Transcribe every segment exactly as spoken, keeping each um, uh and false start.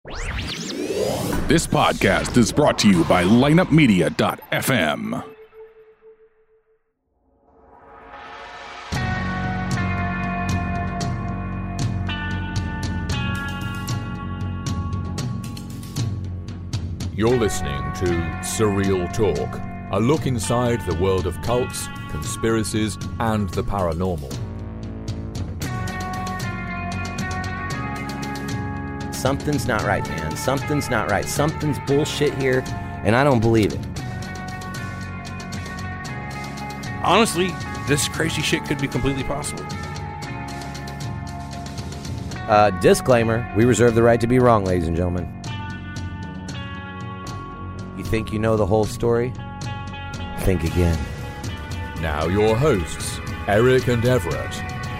This podcast is brought to you by lineup media dot f m. You're listening to Surreal Talk, a look inside the world of cults, conspiracies, and the paranormal. Something's not right, man. Something's not right. Something's bullshit here, and I don't believe it. Honestly, this crazy shit could be completely possible. Uh, disclaimer, we reserve the right to be wrong, ladies and gentlemen. You think you know the whole story? Think again. Now your hosts, Eric and Everett.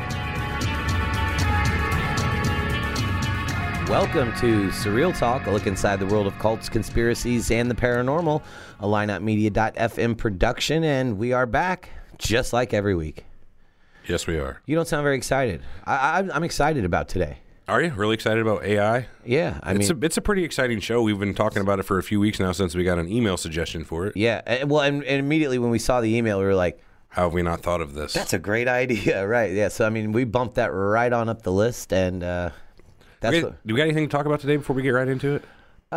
Welcome to Surreal Talk, a look inside the world of cults, conspiracies, and the paranormal, a lineup media dot f m production, and we are back, just like every week. Yes, we are. You don't sound very excited. I, I, I'm excited about today. Are you really excited about A I? Yeah, I it's mean, a, it's a pretty exciting show. We've been talking about it for a few weeks now since we got an email suggestion for it. yeah. and- Well, and, and immediately when we saw the email, we were like, How have we not thought of this? "That's a great idea, right?" Yeah. So I mean, we bumped that right on up the list, and uh, that's do, we, what. do we got anything to talk about today before we get right into it?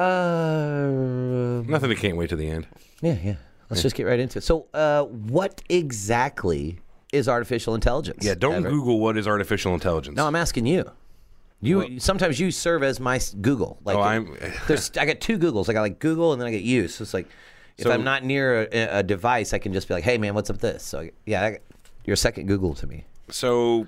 Uh, Nothing. I can't wait to the end. yeah, yeah. Let's just get right into it. So, uh, what exactly is artificial intelligence? Yeah, don't Everett? Google what is artificial intelligence. No, I'm asking you. You Well- sometimes you serve as my s- Google. Like, Oh, I'm- there's I got two Googles. I got like Google and then I get you. So it's like if So- I'm not near a, a device, I can just be like, "Hey, man, what's up with this?" So yeah, I got, you're a second Google to me. So,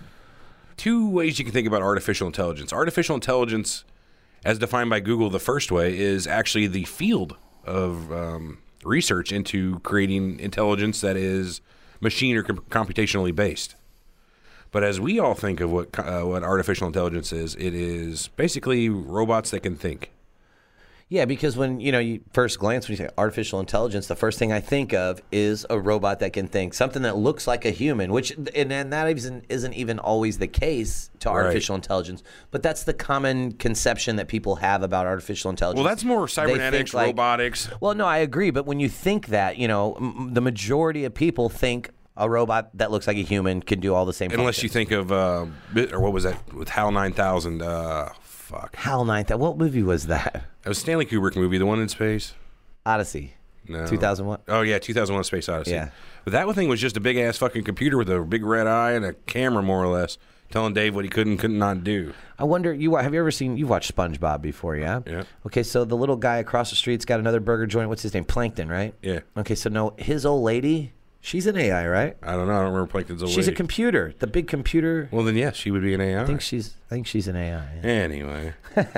two ways you can think about artificial intelligence. Artificial intelligence, as defined by Google the first way, is actually the field of um, research into creating intelligence that is machine or com- computationally based. But as we all think of what uh, what artificial intelligence is, it is basically robots that can think. Yeah, because when you know you first glance when you say artificial intelligence, the first thing I think of is a robot that can think, something that looks like a human. Which and, and that isn't isn't even always the case to Right. artificial intelligence, but that's the common conception that people have about artificial intelligence. Well, that's more They cybernetics, think, like- robotics. Well, no, I agree, but when you think that, you know, m- the majority of people think a robot that looks like a human can do all the same. Unless you functions. think of, uh, bit- or what was that, with HAL nine thousand, uh, fuck. HAL nine thousand. What movie was that? It was a Stanley Kubrick movie, the one in space. Odyssey. No. two thousand one. Oh, yeah, two thousand one: Space Odyssey. Yeah. But that thing was just a big-ass fucking computer with a big red eye and a camera, more or less, telling Dave what he could and could not do. I wonder, you wa- have you ever seen, you've watched SpongeBob before, yeah? Yeah. Okay, so the little guy across the street's got another burger joint. What's his name? Plankton, right? Yeah. Okay, so no, his old lady, she's an A I, right? I don't know. I don't remember Plankton's old She's a lady. computer. The big computer. Well, then, yes, she would be an A I. I think she's, I think she's an A I. yeah. Anyway.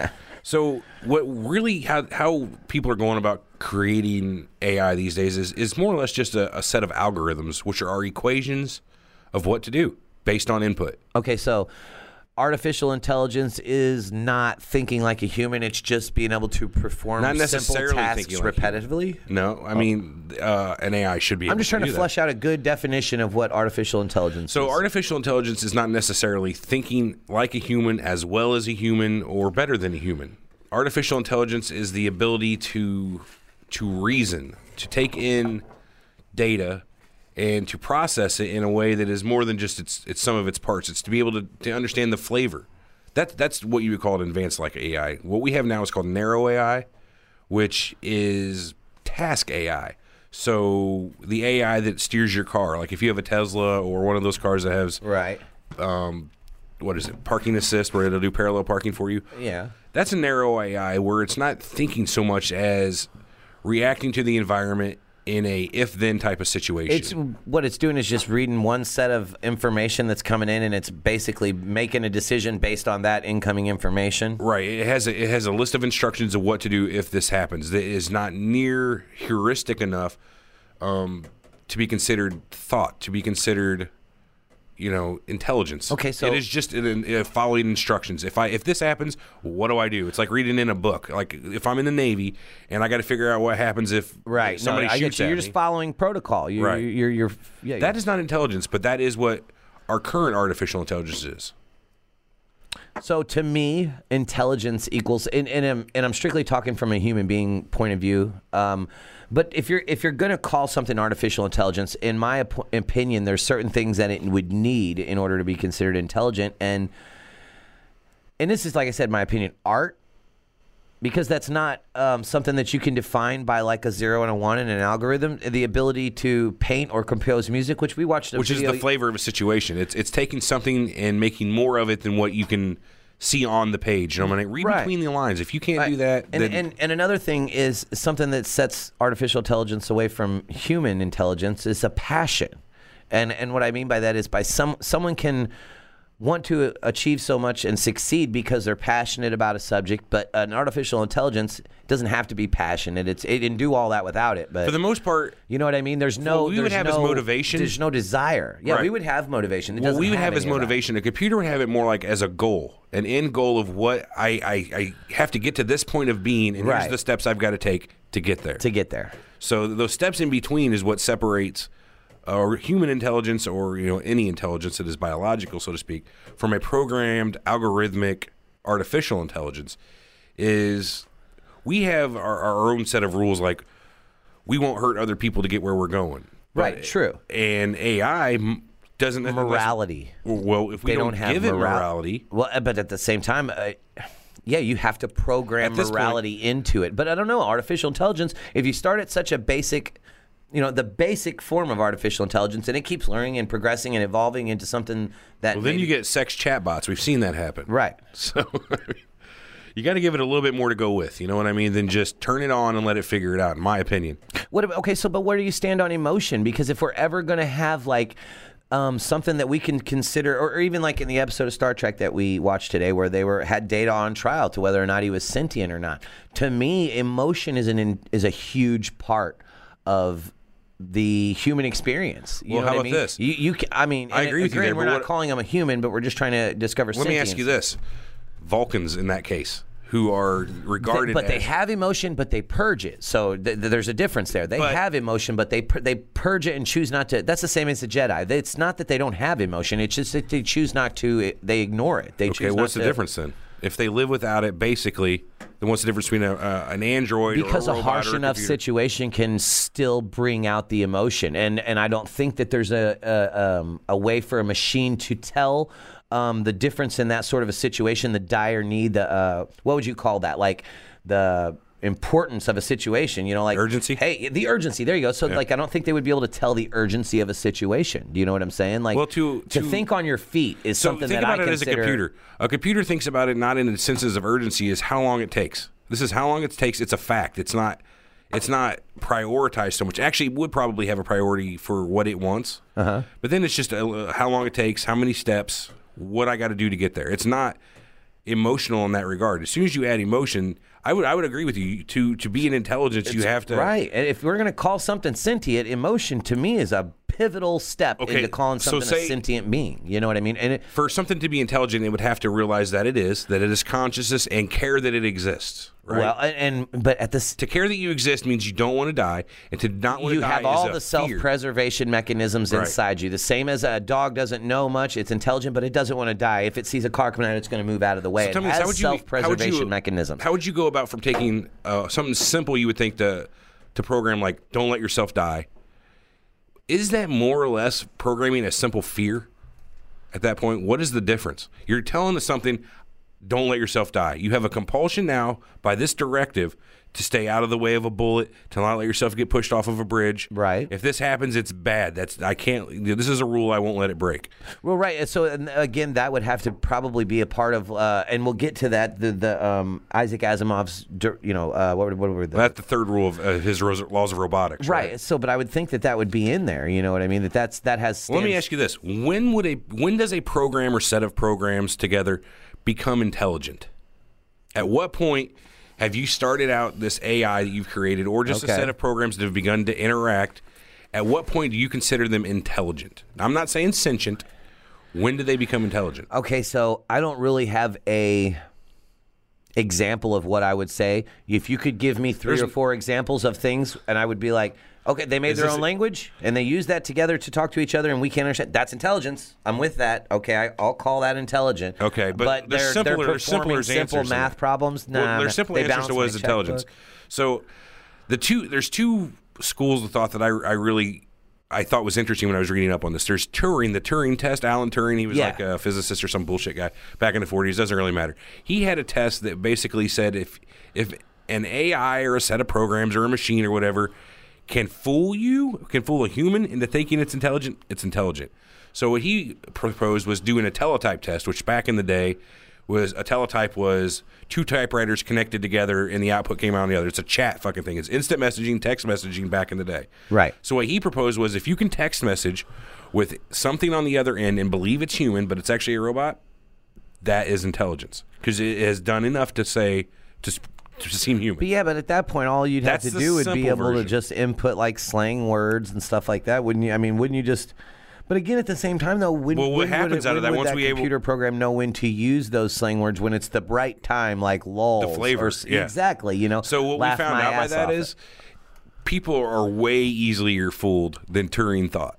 So what really, how, how people are going about creating A I these days is, is more or less just a, a set of algorithms, which are equations of what to do based on input. Okay, so artificial intelligence is not thinking like a human. It's just being able to perform Not necessarily simple tasks thinking like a human. repetitively. No, I mean, uh, an A I should be able I'm just trying to to do flesh that. out a good definition of what artificial intelligence So is. artificial intelligence is not necessarily thinking like a human as well as a human or better than a human. Artificial intelligence is the ability to to reason, to take in data and to process it in a way that is more than just its its some of its parts. It's to be able to, to understand the flavor. That that's what you would call an advanced like A I. What we have now is called narrow A I, which is task A I. So the A I that steers your car, like if you have a Tesla or one of those cars that has right. um, what is it, parking assist, where it'll do parallel parking for you. Yeah. That's a narrow A I where it's not thinking so much as reacting to the environment in a if-then type of situation. It's what it's doing is just reading one set of information that's coming in, and it's basically making a decision based on that incoming information. Right. It has a, it has a list of instructions of what to do if this happens. That is not near heuristic enough um, to be considered thought, to be considered, you know, intelligence. Okay, so- it is just an, uh, following instructions. If I if this happens, what do I do? It's like reading in a book. Like if I'm in the Navy and I got to figure out what happens if Right. somebody no, I shoots get you. at You're me. just following protocol. You, Right. You're, you're, yeah. That is not intelligence, but that is what our current artificial intelligence is. So to me, intelligence equals, and, and, I'm, and I'm strictly talking from a human being point of view. Um, but if you're if you're going to call something artificial intelligence, in my op- opinion, there's certain things that it would need in order to be considered intelligent. And and this is, like I said, my opinion, art. Because that's not um, something that you can define by like a zero and a one in an algorithm. The ability to paint or compose music, which we watched a Which video. is the flavor of a situation. It's it's taking something and making more of it than what you can see on the page. And I'm going to read Right. between the lines. If you can't Right. do that, and, then and and another thing is something that sets artificial intelligence away from human intelligence is a passion. And and what I mean by that is by some someone can want to achieve so much and succeed because they're passionate about a subject, but an artificial intelligence doesn't have to be passionate. It's it can do all that without it. But for the most part, you know what I mean? There's no what we would there's have as no- motivation. There's no desire. Yeah, Right. we would have motivation. It what doesn't we would have have as any of that. motivation. A computer would have it more like as a goal, an end goal of what I, I, I have to get to this point of being, and Right. here's the steps I've got to take to get there. to get there. So those steps in between is what separates uh, human intelligence, or you know any intelligence that is biological, so to speak, from a programmed, algorithmic, artificial intelligence. Is we have our, our own set of rules, like we won't hurt other people to get where we're going. Right, But- true. And A I m- doesn't Morality. Well, if we They don't, don't have give it moral- morality, Well, uh, but at the same time, uh, yeah, you have to program At this morality into it. But I don't know, artificial intelligence, if you start at such a basic, you know, the basic form of artificial intelligence, and it keeps learning and progressing and evolving into something that well, then maybe- you get sex chatbots. We've seen that happen. Right. So you got to give it a little bit more to go with. You know what I mean? Than just turn it on and let it figure it out. In my opinion. What about, okay, so but where do you stand on emotion? Because if we're ever going to have like um, something that we can consider, or, or even like in the episode of Star Trek that we watched today, where they were had Data on trial to whether or not he was sentient or not. To me, emotion is an is a huge part of the human experience. You Well, know how what about I mean? this? You, you, ca- I mean, I and agree with you granted, there, We're but not what- calling them a human, but we're just trying to discover. Let me sentience. ask you this: Vulcans, in that case, who are regarded, They- but they as, have emotion, but they purge it. So th- th- there's a difference there. They But- have emotion, but they pur- they purge it and choose not to. That's the same as the Jedi. They- It's not that they don't have emotion. It's just that they choose not to. They ignore it. They Okay, choose not what's the to- difference then? If they live without it, basically, then what's the difference between a, uh, an android Because or a a robot harsh or a enough computer? situation can still bring out the emotion, and and I don't think that there's a a, um, a way for a machine to tell um, the difference in that sort of a situation, the dire need, the uh, what would you call that? Like the importance of a situation, you know, like Urgency? Hey, the urgency. There you go. So, like, I don't think they would be able to tell the urgency of a situation. Do you know what I'm saying? Like, Well, to- to, to- think on your feet is So something think that about I it as a consider. computer. A computer thinks about it not in the senses of urgency, is how long it takes. This is how long it takes. It's a fact. It's not. It's not prioritized so much. Actually, it would probably have a priority for what it wants. Uh-huh. But then it's just uh, how long it takes, how many steps, what I got to do to get there. It's not emotional in that regard. As soon as you add emotion, I would I would agree with you. To to be an intelligence, you have to. Right. And if we're going to call something sentient, emotion to me is a pivotal step Okay, into calling so something say- a sentient being. You know what I mean? And it, For something to be intelligent, it would have to realize that it is, that it is consciousness, and care that it exists. Right? well, and, and but at this, to care that you exist means you don't want to die, and to not want you to die have all is a the fear. self-preservation mechanisms Right. inside you. The same as a dog doesn't know much, it's intelligent, but it doesn't want to die. If it sees a car coming at it, it's going to move out of the way. So tell it me this, has how would you, how would self-preservation you, mechanisms. How would you go about from taking uh, something simple you would think to to program like "Don't let yourself die"? Is that more or less programming a simple fear? At that point, what is the difference? You're telling us something. Don't let yourself die. You have a compulsion now by this directive to stay out of the way of a bullet, to not let yourself get pushed off of a bridge. Right. If this happens, it's bad. That's I can't. This is a rule. I won't let it break. Well, right. So and again, that would have to probably be a part of, uh, and we'll get to that. The the um, Isaac Asimov's, you know, uh, what were, what were the That's the third rule of uh, his ros- laws of robotics. right. Right. So, but I would think that that would be in there. You know what I mean? That that's that has. Well, let me stands- ask you this: When would a when does a program or set of programs together become intelligent? At what point have you started out this A I that you've created, or just Okay. a set of programs that have begun to interact? At what point do you consider them intelligent? I'm not saying sentient. When do they become intelligent? Okay, so I don't really have a example of what I would say. If you could give me three There's- or four examples of things, and I would be like, Okay, they made Is their this own a- language, and they use that together to talk to each other, and we can't understand. That's intelligence. I'm with that. Okay, I, I'll call that intelligent. Okay, but there's they're, simpler- they're there's simpler performing simple answers than math that. problems. Nah, Well, there's simple they answers bounce to what my is intelligence. checkbook. So, the two there's two schools of thought that I, I really I thought was interesting when I was reading up on this. There's Turing, the Turing test. Alan Turing, he was Yeah. like a physicist or some bullshit guy back in the forties. Doesn't really matter. He had a test that basically said if if an A I or a set of programs or a machine or whatever can fool you, can fool a human into thinking it's intelligent, it's intelligent. So what he proposed was doing a teletype test, which back in the day was a teletype was two typewriters connected together and the output came out on the other. It's a chat fucking thing. It's instant messaging, text messaging back in the day. Right. So what he proposed was if you can text message with something on the other end and believe it's human, but it's actually a robot, that is intelligence. Because it has done enough to say, to, s- to seem human. But yeah, but at that point, all you'd That's have to the do would be simple able version. to just input like slang words and stuff like that, wouldn't you? I mean, wouldn't you just? But again, at the same time, though, when, Well, what when happens would it, out of when that, would once that we able- computer program know when to use those slang words when it's the right time, like lol, The flavor, yeah. exactly. You know. So what we laugh found my out by ass that off is it. people are way easier fooled than Turing thought.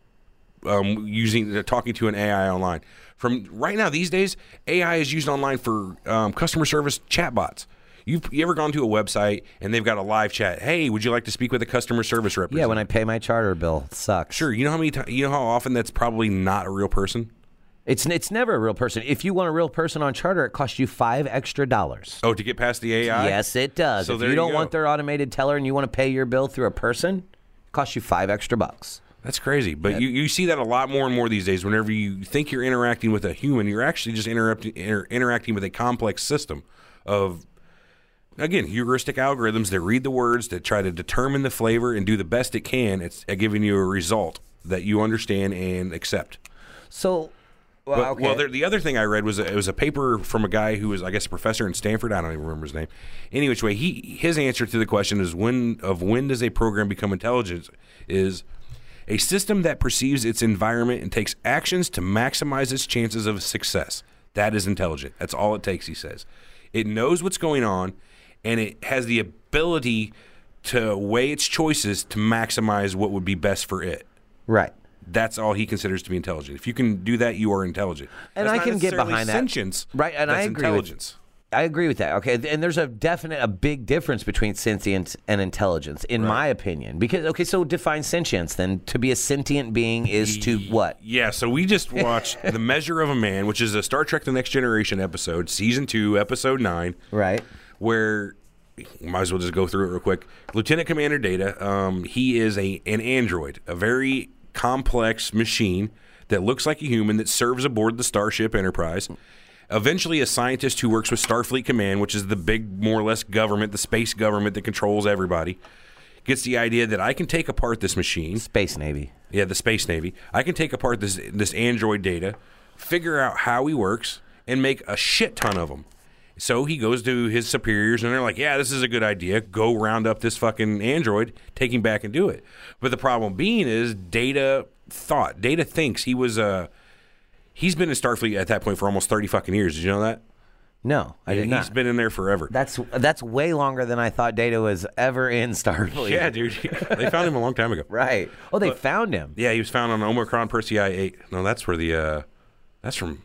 Um, using talking to an A I online. From right now, these days, A I is used online for um, customer service chatbots. You've, you ever gone to a website and they've got a live chat? Hey, would you like to speak with a customer service representative? Yeah, when I pay my charter bill, it sucks. Sure. You know how many? T- you know how often that's probably not a real person. It's it's never a real person. If you want a real person on charter, it costs you five extra dollars. Oh, to get past the A I. Yes, it does. So if there you you don't go. want their automated teller and you want to pay your bill through a person, it costs you five extra bucks. That's crazy. But you, you see that a lot more and more these days. Whenever you think you're interacting with a human, you're actually just interrupting, inter, interacting with a complex system of, again, heuristic algorithms that read the words, that try to determine the flavor and do the best it can at, at giving you a result that you understand and accept. So, well, But, okay. well, there, the other thing I read was a, it was a paper from a guy who was, I guess, a professor in Stanford. I don't even remember his name. Any which way, he his answer to the question is when of when does a program become intelligent is a system that perceives its environment and takes actions to maximize its chances of success. That is intelligent. That's all it takes, he says. It knows what's going on, and it has the ability to weigh its choices to maximize what would be best for it. right. That's all he considers to be intelligent. If you can do that, you are intelligent. And That's I not can get necessarily behind that. sentience, Right, and that's I agree intelligence. with I agree with that. Okay, and there's a definite, a big difference between sentience and intelligence, in my opinion. Because okay, so define sentience then. To be a sentient being is to what? Yeah, so we just watched The Measure of a Man, which is a Star Trek The Next Generation episode, season two, episode nine, Right. where might as well just go through it real quick. Lieutenant Commander Data, um, he is a an android, a very complex machine that looks like a human that serves aboard the Starship Enterprise. Eventually, a scientist who works with Starfleet Command, which is the big, more or less government, the space government that controls everybody, gets the idea that I can take apart this machine. Space Navy. Yeah, the Space Navy. I can take apart this this android Data, figure out how he works, and make a shit ton of them. So he goes to his superiors, and they're like, yeah, this is a good idea. Go round up this fucking android, take him back and do it. But the problem being is Data thought. Data thinks he was Uh, he's been in Starfleet at that point for almost thirty fucking years. Did you know that? No, I did He's not. been in there forever. That's that's way longer than I thought Data was ever in Starfleet. Yeah, dude. They found him a long time ago. Right. Oh, they found him. Yeah, he was found on Omicron Persei eight. No, that's where the, uh, that's from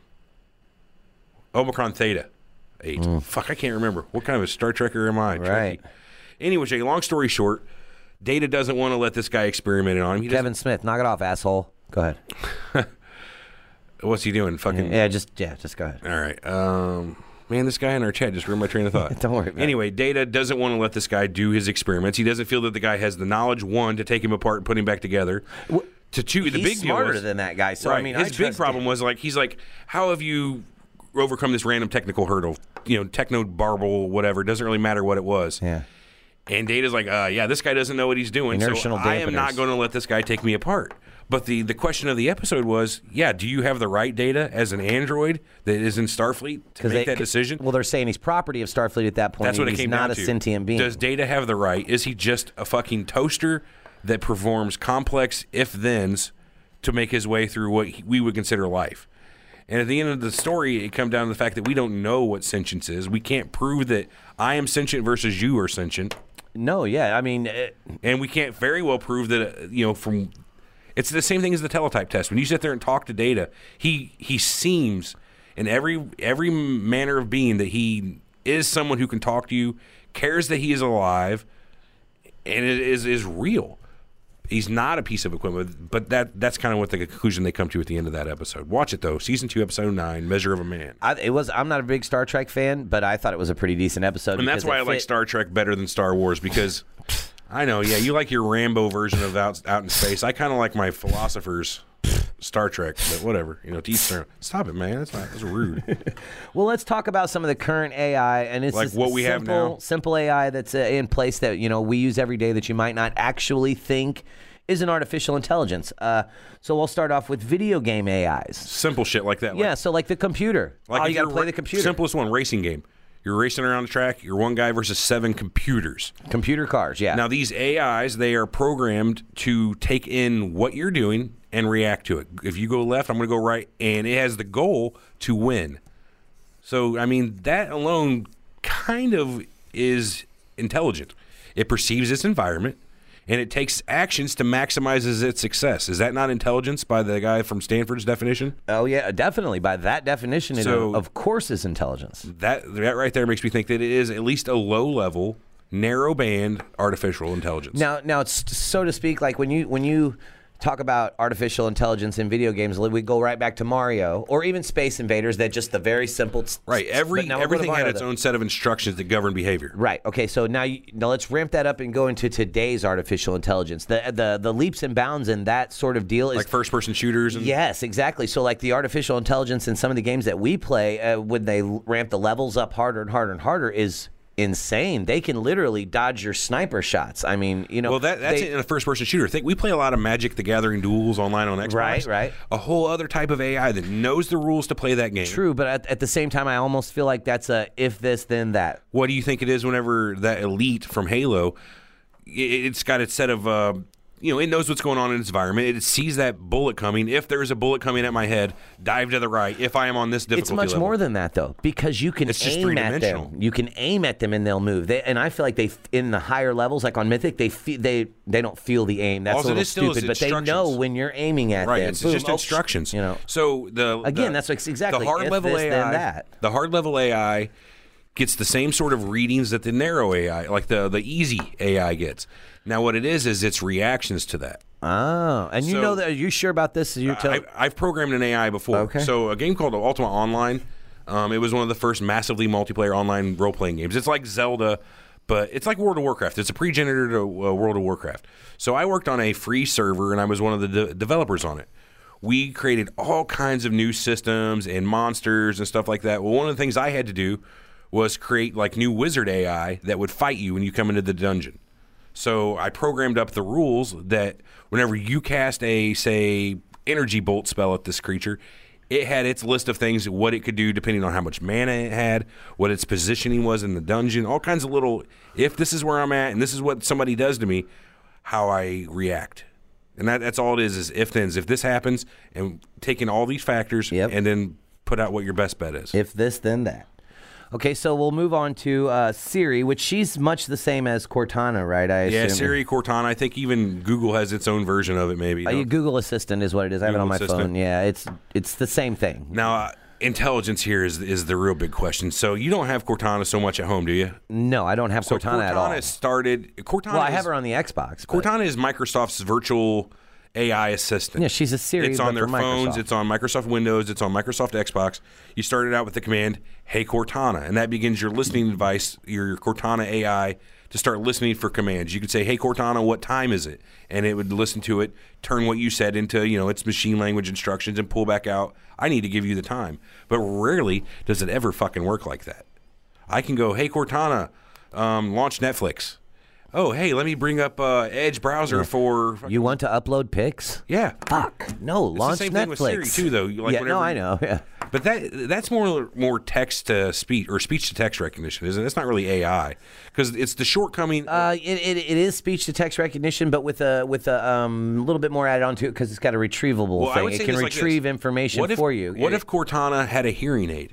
Omicron Theta eight. Fuck, I can't remember. What kind of a Star Trekker am I? Right. Trekkie. Anyway, Jay, long story short, Data doesn't want to let this guy experiment on him. He Kevin Smith, knock it off, asshole. Go ahead. doesn't- What's he doing? Fucking. Yeah, just yeah, just go ahead. All right. Um, man, this guy in our chat just ruined my train of thought. Don't worry about it. Anyway, Data doesn't want to let this guy do his experiments. He doesn't feel that the guy has the knowledge, one, to take him apart and put him back together. To two, the He's big deal smarter was, than that guy. So right. I mean, his I big trust problem him. was like he's like, how have you overcome this random technical hurdle? You know, techno barble, whatever. Doesn't really matter what it was. Yeah. And Data's like, uh, yeah, this guy doesn't know what he's doing. Inertial so I am not dampeners. going to let this guy take me apart. But the, the question of the episode was, yeah, do you have the right Data as an android that is in Starfleet to make they- that decision? Well, they're saying he's property of Starfleet at that point. That's what it he's came not down a to. sentient being. Does Data have the right? Is he just a fucking toaster that performs complex if-thens to make his way through what he- we would consider life? And at the end of the story, it comes down to the fact that we don't know what sentience is. We can't prove that I am sentient versus you are sentient. No, yeah, I mean, uh, And we can't very well prove that, uh, you know, from it's the same thing as the teletype test. When you sit there and talk to Data, he he seems in every every manner of being that he is someone who can talk to you, cares that he is alive, and it is is real. He's not a piece of equipment, but that that's kind of what the conclusion they come to at the end of that episode. Watch it, though. Season two, episode nine, Measure of a Man. I, it was. I'm not a big Star Trek fan, but I thought it was a pretty decent episode. And that's why I fit. like Star Trek better than Star Wars, because I know, yeah, you like your Rambo version of out, out in space. I kind of like my philosopher's Star Trek, but whatever. You know, to each their own. Stop it, man. That's not. That's rude. Well, let's talk about some of the current A I, and it's Like just what we have simple, now? simple A I that's uh, in place that you know we use every day that you might not actually think is an artificial intelligence. Uh, so we'll start off with video game A Is. Simple shit like that. Like, Yeah, so like the computer. like oh, if you got to you're play ra- the computer. Simplest one, racing game. You're racing around the track. You're one guy versus seven computers. Computer cars, yeah. Now, these A Is, they are programmed to take in what you're doing and react to it. If you go left, I'm going to go right, and it has the goal to win. So, I mean, that alone kind of is intelligent. It perceives its environment, and it takes actions to maximize its success. Is that not intelligence by the guy from Stanford's definition? oh, yeah, definitely. By that definition, it So- of course is intelligence. That that right there makes me think that it is at least a low-level, narrow-band artificial intelligence. Now, now it's so to speak, like when you when you talk about artificial intelligence in video games, we go right back to Mario or even Space Invaders. That just the very simple. Right. Every but now we'll go to everything had Mario, its though. own set of instructions that govern behavior. Right. Okay. So now, you, now let's ramp that up and go into today's artificial intelligence. The the the leaps and bounds in that sort of deal is Like first-person shooters. And, yes, exactly. So like the artificial intelligence in some of the games that we play, uh, when they l- ramp the levels up harder and harder and harder, is insane. They can literally dodge your sniper shots. I mean, you know. Well, that, that's they- in a first-person shooter. Think we play a lot of Magic: The Gathering duels online on Xbox. Right, right. A whole other type of A I that knows the rules to play that game. True, but at, at the same time, I almost feel like that's a if this then that. What do you think it is? Whenever that elite from Halo, i- it's got its set of. Uh, You know, it knows what's going on in its environment. It sees that bullet coming. If there's a bullet coming at my head, dive to the right. If I am on this difficulty It's much level. more than that, though, because you can It's just aim at three-dimensional. them. You can aim at them and they'll move. They, and I feel like they, in the higher levels, like on Mythic, they fe- they they don't feel the aim. That's All a it little is still is stupid, but they know instructions. when you're aiming at Right, them. it's Boom, just oh, instructions. You know, So the Again, the- that's what's exactly, the hard if level this, A I. then that. The hard level A I gets the same sort of readings that the narrow A I, like the the easy A I, gets. Now, what it is is its reactions to that. oh, and you So- know that? Are you sure about this? You're telling. I, I've programmed an A I before. Okay. So a game called Ultima Online. Um, it was one of the first massively multiplayer online role playing games. It's like Zelda, but it's like World of Warcraft. It's a pre-generated uh, World of Warcraft. So I worked on a free server, and I was one of the de- developers on it. We created all kinds of new systems and monsters and stuff like that. Well, one of the things I had to do was create like new wizard A I that would fight you when you come into the dungeon. So I programmed up the rules that whenever you cast a, say, energy bolt spell at this creature, it had its list of things, what it could do depending on how much mana it had, what its positioning was in the dungeon, all kinds of little, if this is where I'm at and this is what somebody does to me, how I react. And that, that's all it is, is if-thens. If this happens, and taking all these factors Yep. and then put out what your best bet is. If this, then that. Okay, so we'll move on to uh, Siri, which she's much the same as Cortana, right? I yeah, assume. Siri, Cortana. I think even Google has its own version of it, maybe. Uh, your Google Assistant is what it is. I have it on Google my Assistant. phone. Yeah, it's it's the same thing. Now, uh, intelligence here is is the real big question. So you don't have Cortana so much at home, do you? No, I don't have So Cortana, at all. started. Cortana. Well, I is, have her on the Xbox. but- Cortana is Microsoft's virtual A I assistant. Yeah, she's a Siri, It's on but their for phones. Microsoft. It's on Microsoft Windows. It's on Microsoft Xbox. You start it out with the command, "Hey Cortana," and that begins your listening device, your Cortana A I, to start listening for commands. You could say, "Hey Cortana, what time is it?" And it would listen to it, turn what you said into, you know, its machine language instructions, and pull back out, "I need to give you the time." But rarely does it ever fucking work like that. I can go, "Hey Cortana, um, launch Netflix." Oh, hey, let me bring up uh, Edge browser for. You want to upload pics? Yeah. Fuck. No, It's launch the same Netflix. thing with Siri too, though. Like yeah, whenever no, I know. Yeah. But that that's more more text to speech or speech to text recognition, isn't it? It's not really A I because it's the shortcoming. Uh, it, it, it is speech to text recognition, but with a with a um, little bit more added onto it because it's got a retrievable well, I thing. would It say can this like retrieve this. information What if, for you. What It- if Cortana had a hearing aid?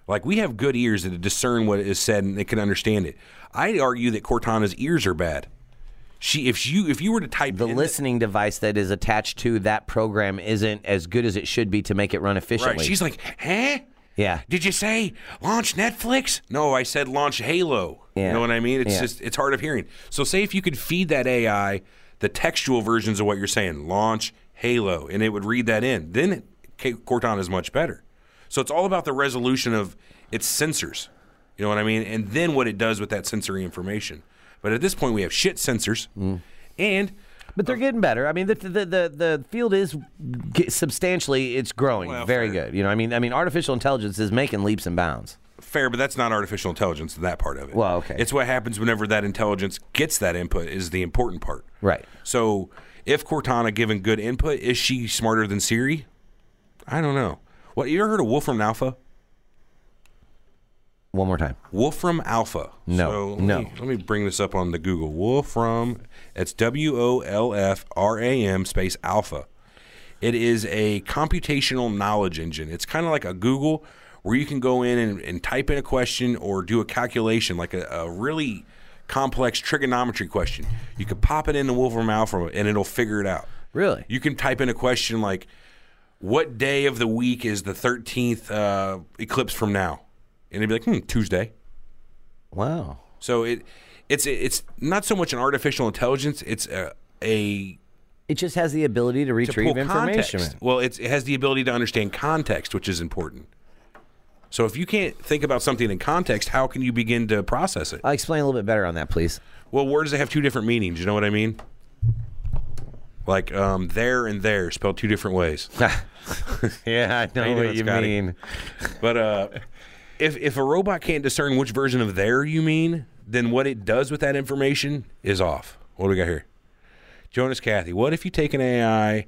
Like, we have good ears that discern what is said and they can understand it. I'd argue that Cortana's ears are bad. She, if you, if you were to type the in listening the, device that is attached to that program isn't as good as it should be to make it run efficiently. Right. She's like, huh? Yeah. Did you say launch Netflix? No, I said launch Halo. Yeah. You know what I mean? It's yeah. just, it's hard of hearing. So say if you could feed that A I the textual versions of what you're saying, launch Halo, and it would read that in, then it, Cortana is much better. So it's all about the resolution of its sensors. You know what I mean? And then what it does with that sensory information. But at this point, we have shit sensors, mm. and but they're getting better. I mean, the the the, the field is substantially it's growing, well, very fair. good. You know, I mean, I mean, artificial intelligence is making leaps and bounds. Fair, but that's not artificial intelligence. That part of it. Well, okay. It's what happens whenever that intelligence gets that input is the important part. Right. So if Cortana given good input, is she smarter than Siri? I don't know. What, you ever heard of Wolfram Alpha? One more time. Wolfram Alpha. No, so let no. Me, let me bring this up on the Google. Wolfram, it's W O L F R A M space Alpha. It is a computational knowledge engine. It's kind of like a Google where you can go in and, and type in a question or do a calculation, like a, a really complex trigonometry question. You could pop it into Wolfram Alpha and it'll figure it out. Really? You can type in a question like, what day of the week is the thirteenth uh, eclipse from now? And they'd be like, hmm, Tuesday. Wow. So it, it's it's not so much an artificial intelligence. It's a, a it just has the ability to retrieve to information. Context. Well, it's, it has the ability to understand context, which is important. So if you can't think about something in context, how can you begin to process it? I'll explain a little bit better on that, please. Well, words that have two different meanings. You know what I mean? Like um, there and there spelled two different ways. Yeah, I know you what doing, you Scotty? mean. But uh, if if a robot can't discern which version of there you mean, then what it does with that information is off. What do we got here? Jonas Cathy, what if you take an A I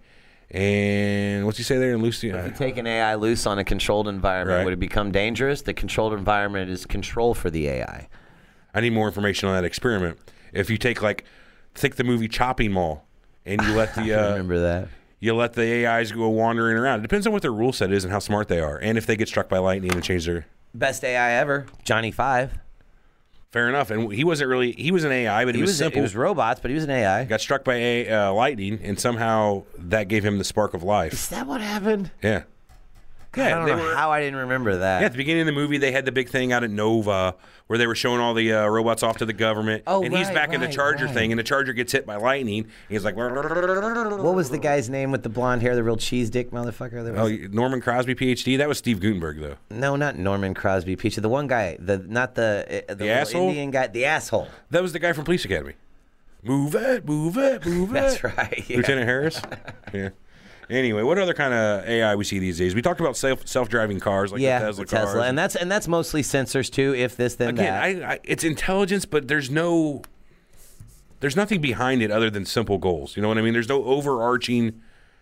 and what's he say there in Lucy? If you take an A I loose on a controlled environment, Right. would it become dangerous? The controlled environment is control for the A I. I need more information on that experiment. If you take like, think the movie Chopping Mall, and you let the I uh, remember that. you let the A Is go wandering around. It depends on what their rule set is and how smart they are, and if they get struck by lightning and change their. Best A I ever, Johnny Five. Fair enough, and he wasn't really. He was an A I, but he, He was, was simple. It was robots, but he was an A I. Got struck by a uh, lightning, and somehow that gave him the spark of life. Is that what happened? Yeah. I don't they know were- how I didn't remember that. Yeah, at the beginning of the movie, they had the big thing out at Nova where they were showing all the uh, robots off to the government. Oh, and he's right, back in the right, Charger right. thing, and the Charger gets hit by lightning. And he's like, What was the guy's name with the blonde hair, the real cheese dick motherfucker? That oh, was, Norman Crosby, P H D? That was Steve Gutenberg, though. no, not Norman Crosby Peach. The one guy, the not the uh, the, little asshole? Indian guy, the asshole. That was the guy from Police Academy. Move it, move it, move it. That's right. yeah. Lieutenant Harris? Yeah. Anyway, what other kind of A I we see these days? We talked about self self driving cars, like Yeah, the Tesla, the Tesla, cars. and that's and that's mostly sensors too. If this, then Again, that. I, I, it's intelligence, but there's no, there's nothing behind it other than simple goals. You know what I mean? There's no overarching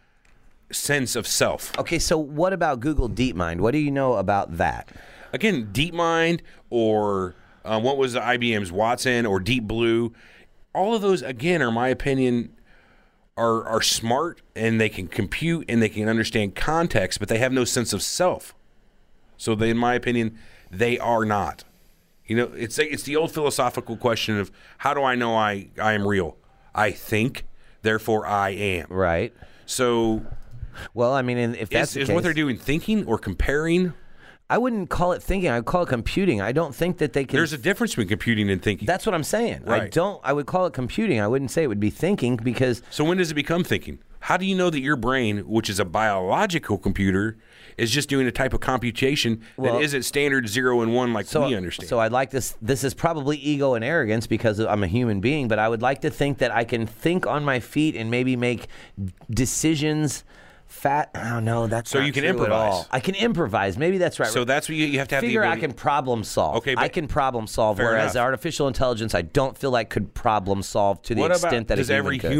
sense of self. Okay, so what about Google DeepMind? What do you know about that? Again, DeepMind or um, what was I B M's Watson or Deep Blue, all of those again are my opinion. Are, are smart and they can compute and they can understand context, but they have no sense of self. So they, in my opinion, they are not. You know, it's it's the old philosophical question of how do I know I, I am real? I think, therefore I am. Right. So Well, I mean, and if that's is, the is case, what they're doing thinking or comparing? I wouldn't call it thinking. I'd call it computing. I don't think that they can. There's a difference between computing and thinking. That's what I'm saying. I Right. don't. I would call it computing. I wouldn't say it would be thinking because So when does it become thinking? How do you know that your brain, which is a biological computer, is just doing a type of computation Well- that isn't standard zero and one like so. we understand? So I'd like this. This is probably ego and arrogance because I'm a human being. But I would like to think that I can think on my feet and maybe make decisions. Fat. Oh no, that's So not you can true at improvise. all. I can improvise. Maybe that's right. So that's what you, you have to have Figure the I ability. can problem solve. Okay, I but- can problem solve. Fair Whereas enough. artificial intelligence, I don't feel like could problem solve to the What extent about that does a human every could. human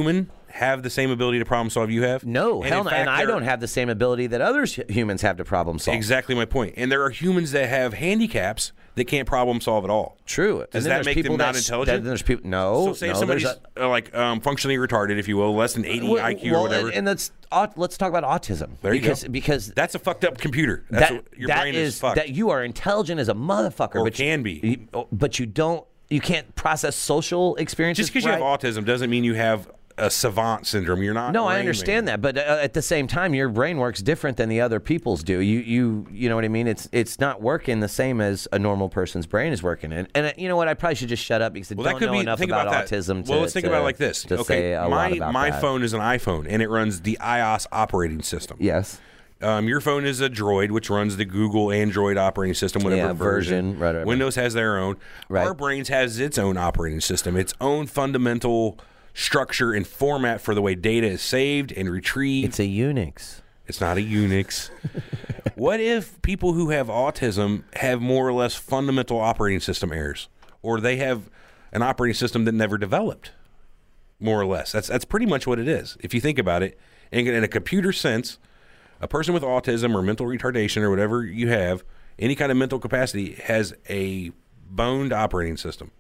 have the same ability to problem solve you have? No, and hell in no. fact, And I there- don't have the same ability that other humans have to problem solve. Exactly my point. And there are humans that have handicaps that can't problem solve at all. True. Does And then that there's make people them not that- intelligent? that- there's people. No. So say no, if somebody's there's a- uh, like um, functionally retarded, if you will, less than eighty well, I Q well, or whatever. And, and let's aut- let's talk about autism. There you because, go. Because that's a fucked up computer. That's that, what, your that brain is, is fucked. that you are intelligent as a motherfucker, Or but can you, be. you- but you don't. You can't process social experiences. Just because right? you have autism doesn't mean you have a savant syndrome. You're not. No, I Rain understand Man. that, but uh, at the same time, your brain works different than the other people's do. You, you, you know what I mean? It's it's not working the same as a normal person's brain is working. And, and uh, you know what? I probably should just shut up because I Well, don't that could know be. enough Think about, about, that. autism. To, well, let's think to, about it like this. To okay, say a my lot about my that. phone is an iPhone and it runs the iOS operating system. Yes. Um, your phone is a Droid, which runs the Google Android operating system, whatever Yeah, version. version, right, right, right. Windows has their own. Right. Our brains has its own operating system, its own fundamental structure and format for the way data is saved and retrieved. It's a Unix. It's not a Unix. What if people who have autism have more or less fundamental operating system errors, or they have an operating system that never developed? More or less, that's that's pretty much what it is. If you think about it, in, in a computer sense, a person with autism or mental retardation or whatever you have, any kind of mental capacity, has a boned operating system.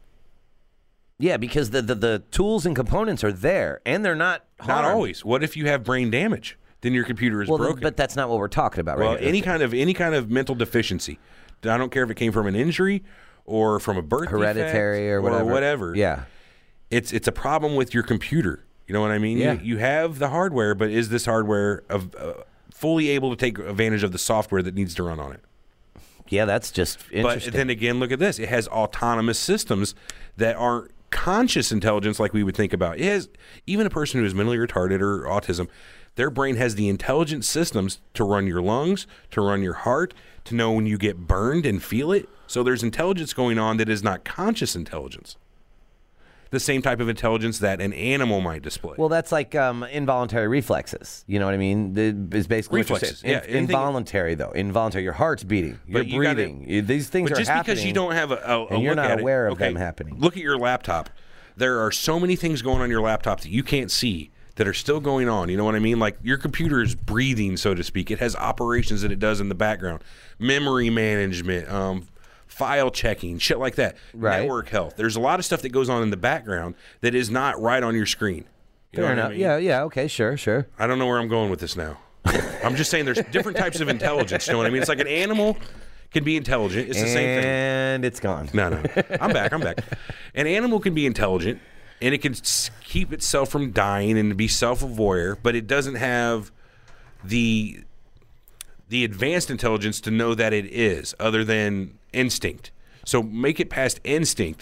Yeah, because the, the, the tools and components are there, and they're not harmed. Not always. What if you have brain damage? Then your computer is Well, broken. but that's not what we're talking about, Well, right? any kind of any kind of mental deficiency. I don't care if it came from an injury or from a birth hereditary defect or whatever. or whatever. Yeah. It's it's a problem with your computer. You know what I mean? Yeah. You, you have the hardware, but is this hardware of, uh, fully able to take advantage of the software that needs to run on it? Yeah, that's just interesting. But then again, look at this. It has autonomous systems that aren't conscious intelligence like we would think about. It has, even a person who is mentally retarded or autism, their brain has the intelligent systems to run your lungs, to run your heart, to know when you get burned and feel it. So there's intelligence going on that is not conscious intelligence. The same type of intelligence that an animal might display. Well, that's like um, involuntary reflexes. You know what I mean? The, is basically Reflexes, what you're yeah, saying. In- anything- involuntary though. Involuntary. Your heart's beating. You're But you gotta- breathing. You- These things but are just happening. because you don't have a, a, a and you're look not at it- aware of okay, them happening. Look at your laptop. There are so many things going on your laptop that you can't see that are still going on. You know what I mean? Like your computer is breathing, so to speak. It has operations that it does in the background, memory management, um, file checking, shit like that. Right. Network health. There's a lot of stuff that goes on in the background that is not right on your screen. You know Fair what I enough. mean? Yeah, yeah. Okay, sure, sure. I don't know where I'm going with this now. I'm just saying there's different types of intelligence. You know what I mean? It's like an animal can be intelligent. It's the same thing. And it's gone. No, no. I'm back. I'm back. An animal can be intelligent, and it can s- keep itself from dying and be self-aware, but it doesn't have the the advanced intelligence to know that it is, other than instinct. So make it past instinct.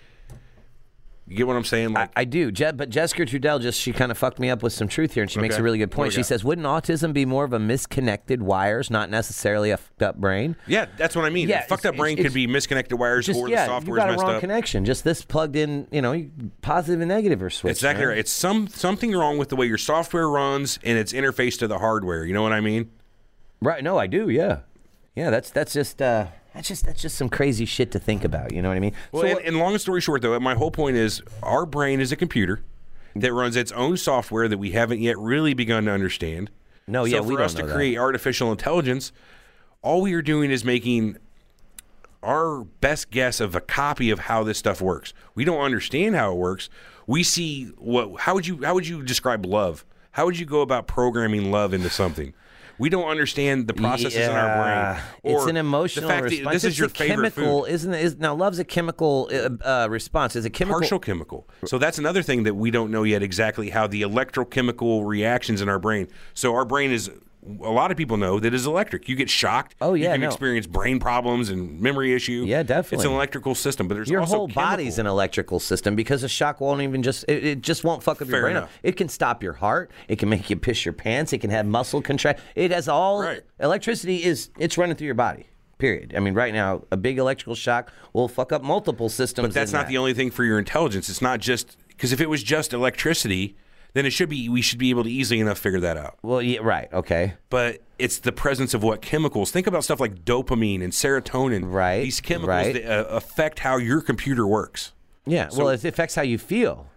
You get what I'm saying? Like, I, I do, Je- but Jessica Trudell just she kind of fucked me up with some truth here, and she makes Okay. a really good What point. we She got? says, "Wouldn't autism be more of a misconnected wires, not necessarily a fucked up brain?" yeah, that's what I mean. Yeah, A fucked up it's- brain it's- could be misconnected wires, Just or the yeah, you software got is a messed wrong up. connection. Just this plugged in, you know, positive and negative or switch. Exactly man. right. It's some something wrong with the way your software runs and its interface to the hardware. You know what I mean? Right? No, I do. Yeah, yeah. That's that's just uh, that's just that's just some crazy shit to think about. You know what I mean? Well, So and, what- and long story short, though, my whole point is our brain is a computer that runs its own software that we haven't yet really begun to understand. No, so yeah, for we don't us to know that. create artificial intelligence, all we are doing is making our best guess of a copy of how this stuff works. We don't understand how it works. We see what. How would you how would you describe love? How would you go about programming love into something? We don't understand the processes in our brain. It's Or an emotional the fact response. That this it's is your a favorite chemical, food. isn't it? Is, now, love's a chemical uh, uh, response. Is a chemical. Partial chemical. So that's another thing that we don't know yet exactly how the electrochemical reactions in our brain. So our brain is, a lot of people know that is electric. You get shocked. Oh, yeah, You can no. experience brain problems and memory issue. Yeah, definitely. It's an electrical system, but there's Your also whole chemical. body's an electrical system because a shock won't even just it, it just won't fuck up your Fair brain. enough. Up. It can stop your heart. It can make you piss your pants. It can have muscle contract. It has all Right. electricity is it's running through your body. Period. I mean, right now, a big electrical shock will fuck up multiple systems. But that's in not that. the only thing for your intelligence. It's not just, because if it was just electricity, then it should be, we should be able to easily enough figure that out. Well, yeah, right. Okay. But it's the presence of what chemicals. Think about stuff like dopamine and serotonin. Right, These chemicals right. that uh, affect how your computer works. Yeah. So- well, it affects how you feel.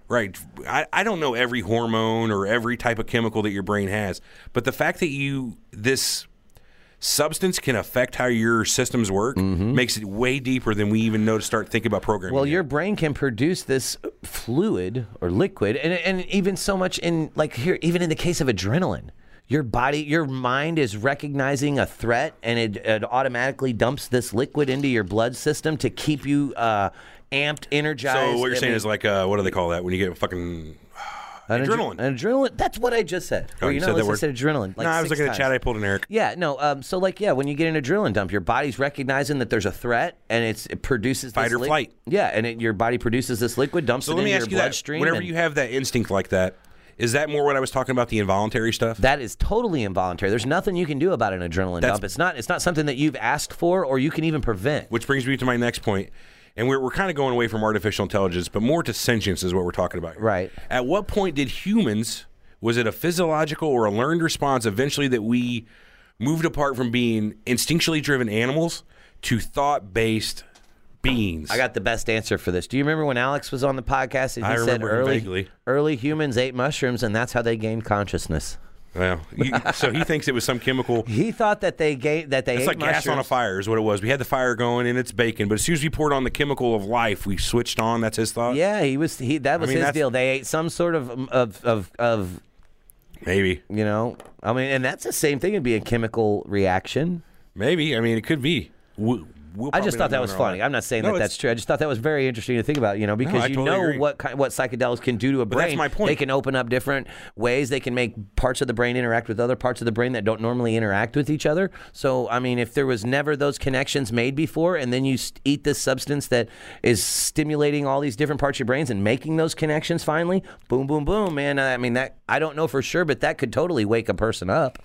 Right. I, I don't know every hormone or every type of chemical that your brain has, but the fact that you this substance can affect how your systems work mm-hmm. makes it way deeper than we even know to start thinking about programming. Well, yet. your brain can produce this fluid or liquid, and and even so much in like here, even in the case of adrenaline. Your body, your mind is recognizing a threat, and it, it automatically dumps this liquid into your blood system to keep you uh, amped, energized. So what you're I saying mean, is like, uh, what do they call that when you get fucking an adrenaline? Adre- an adrenaline. That's what I just said. Oh, or, you you know, said that I word? said adrenaline. Like no, I was six looking at the times. chat. I pulled an Eric. Yeah, no. Um, so like, yeah, when you get an adrenaline dump, your body's recognizing that there's a threat, and it's it produces Fight this or li- flight. Yeah, and it, your body produces this liquid, dumps So it let into me your ask you that: bloodstream. whenever and you have that instinct like that, is that more what I was talking about, the involuntary stuff? that is totally involuntary. There's nothing you can do about an adrenaline That's- dump. It's not. It's not something that you've asked for, or you can even prevent. Which brings me to my next point. And we're, we're kind of going away from artificial intelligence, but more to sentience is what we're talking about here. Right. At what point did humans, was it a physiological or a learned response eventually that we moved apart from being instinctually driven animals to thought-based beings? I got the best answer for this. Do you remember when Alex was on the podcast and he I said remember him early, vaguely. early humans ate mushrooms and that's how they gained consciousness? Well, you, so he thinks it was some chemical. He thought that they gave that they It's ate like mushrooms. gas on a fire is what it was. We had the fire going and it's baking, but as soon as we poured on the chemical of life, we switched on. That's his thought? Yeah, he was. He that was mean, his that's- deal. They ate some sort of of of of Maybe. you know. I mean, and that's the same thing. It'd be a chemical reaction. Maybe. I mean, it could be. We, we'll I just probably thought not that know was in our funny. life. I'm not saying No, that it's- that's true. I just thought that was very interesting to think about, you know, because I you totally know agree. what kind, what psychedelics can do to a But brain. that's my point. They can open up different ways. They can make parts of the brain interact with other parts of the brain that don't normally interact with each other. So, I mean, if there was never those connections made before, and then you st- eat this substance that is stimulating all these different parts of your brains and making those connections finally, boom, boom, boom, man. I mean, that I don't know for sure, but that could totally wake a person up.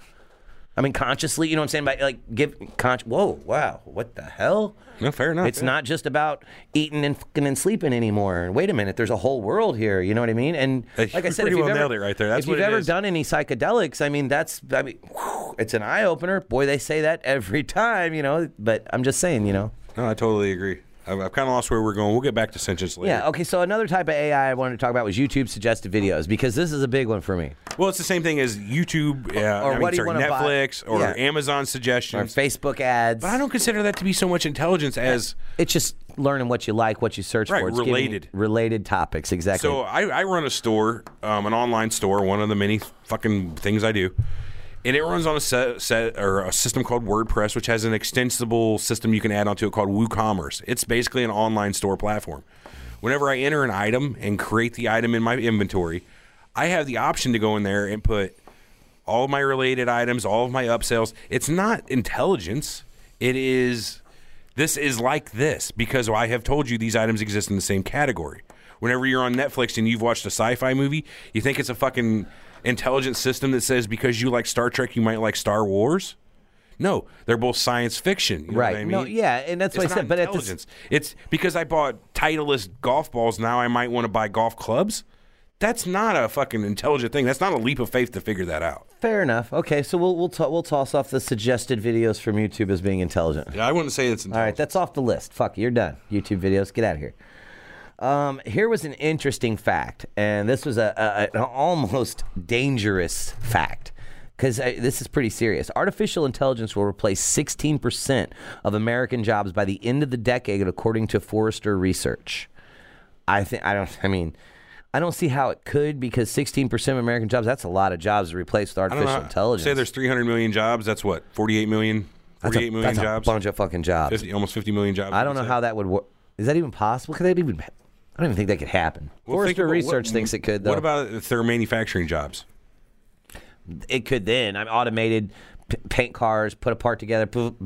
I mean, consciously, you know what I'm saying? By like, give con- Whoa, wow, what the hell? No, fair enough. It's yeah. not just about eating and fucking and sleeping anymore. Wait a minute, there's a whole world here. You know what I mean? And Hey, like I you said, pretty if you've well ever, nailed it right there. That's if what you've it ever is. done any psychedelics, I mean, that's I mean, whew, it's an eye opener. Boy, they say that every time, you know. But I'm just saying, you know. No, I totally agree. I've, I've kind of lost where we're going. We'll get back to sentience later. Yeah. Okay. So another type of A I I wanted to talk about was YouTube suggested videos, because this is a big one for me. Well, it's the same thing as YouTube, uh, Or I mean, what do you sorry, wanna buy? Netflix, or Yeah. Amazon Or suggestions. Facebook ads. But I don't consider that to be so much intelligence as. It's just learning what you like, what you search Right, for. It's giving related. related topics. Exactly. So I, I run a store, um, an online store, one of the many fucking things I do. And it runs on a set, set or a system called WordPress, which has an extensible system you can add onto it called WooCommerce. It's basically an online store platform. Whenever I enter an item and create the item in my inventory, I have the option to go in there and put all of my related items, all of my upsells. It's not intelligence. It is, this is like this, because I have told you these items exist in the same category. Whenever you're on Netflix and you've watched a sci-fi movie, you think it's a fucking intelligent system that says because you like Star Trek, you might like Star Wars? No, they're both science fiction. You know right. what I mean? No. Yeah, and that's what It's I said. not But at the, intelligence. It's because I bought Titleist golf balls. Now I might want to buy golf clubs. That's not a fucking intelligent thing. That's not a leap of faith to figure that out. fair enough. Okay, so we'll we'll to- we'll toss off the suggested videos from YouTube as being intelligent. Yeah, I wouldn't say it's intelligent. All right, that's off the list. Fuck, you're done. YouTube videos, get out of here. Um, here was an interesting fact, and this was a, a an almost dangerous fact, because this is pretty serious. Artificial intelligence will replace sixteen percent of American jobs by the end of the decade, according to Forrester Research. I think I don't. I mean, I don't see how it could, because sixteen percent of American jobs, that's a lot of jobs to replace with I don't know artificial how- intelligence. Say there's three hundred million jobs. That's what, forty-eight million? that's a, forty-eight million that's a jobs? bunch of fucking jobs. fifty, almost fifty million jobs. I don't know I'd say. how that would work. Is that even possible? Could that even? I don't even think that could happen. Well, think Forrester about Research what- thinks it could, though. What about if they're manufacturing jobs? It could then. I'm automated, p- paint cars, put a part together.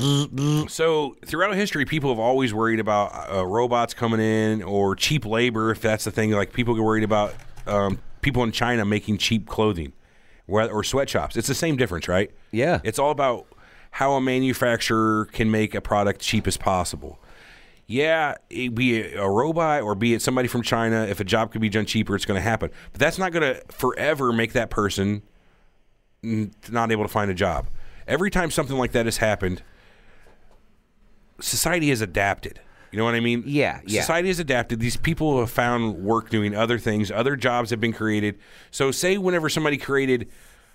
So throughout history, people have always worried about uh, robots coming in or cheap labor, if that's the thing. Like people get worried about um, people in China making cheap clothing or, or sweatshops. It's the same difference, right? Yeah. It's all about how a manufacturer can make a product cheap as possible. Yeah, it, be it a robot or be it somebody from China, if a job could be done cheaper, it's going to happen. But that's not going to forever make that person n- not able to find a job. Every time something like that has happened, society has adapted. You know what I mean? Yeah, yeah. Society has adapted. These people have found work doing other things. Other jobs have been created. So say whenever somebody created,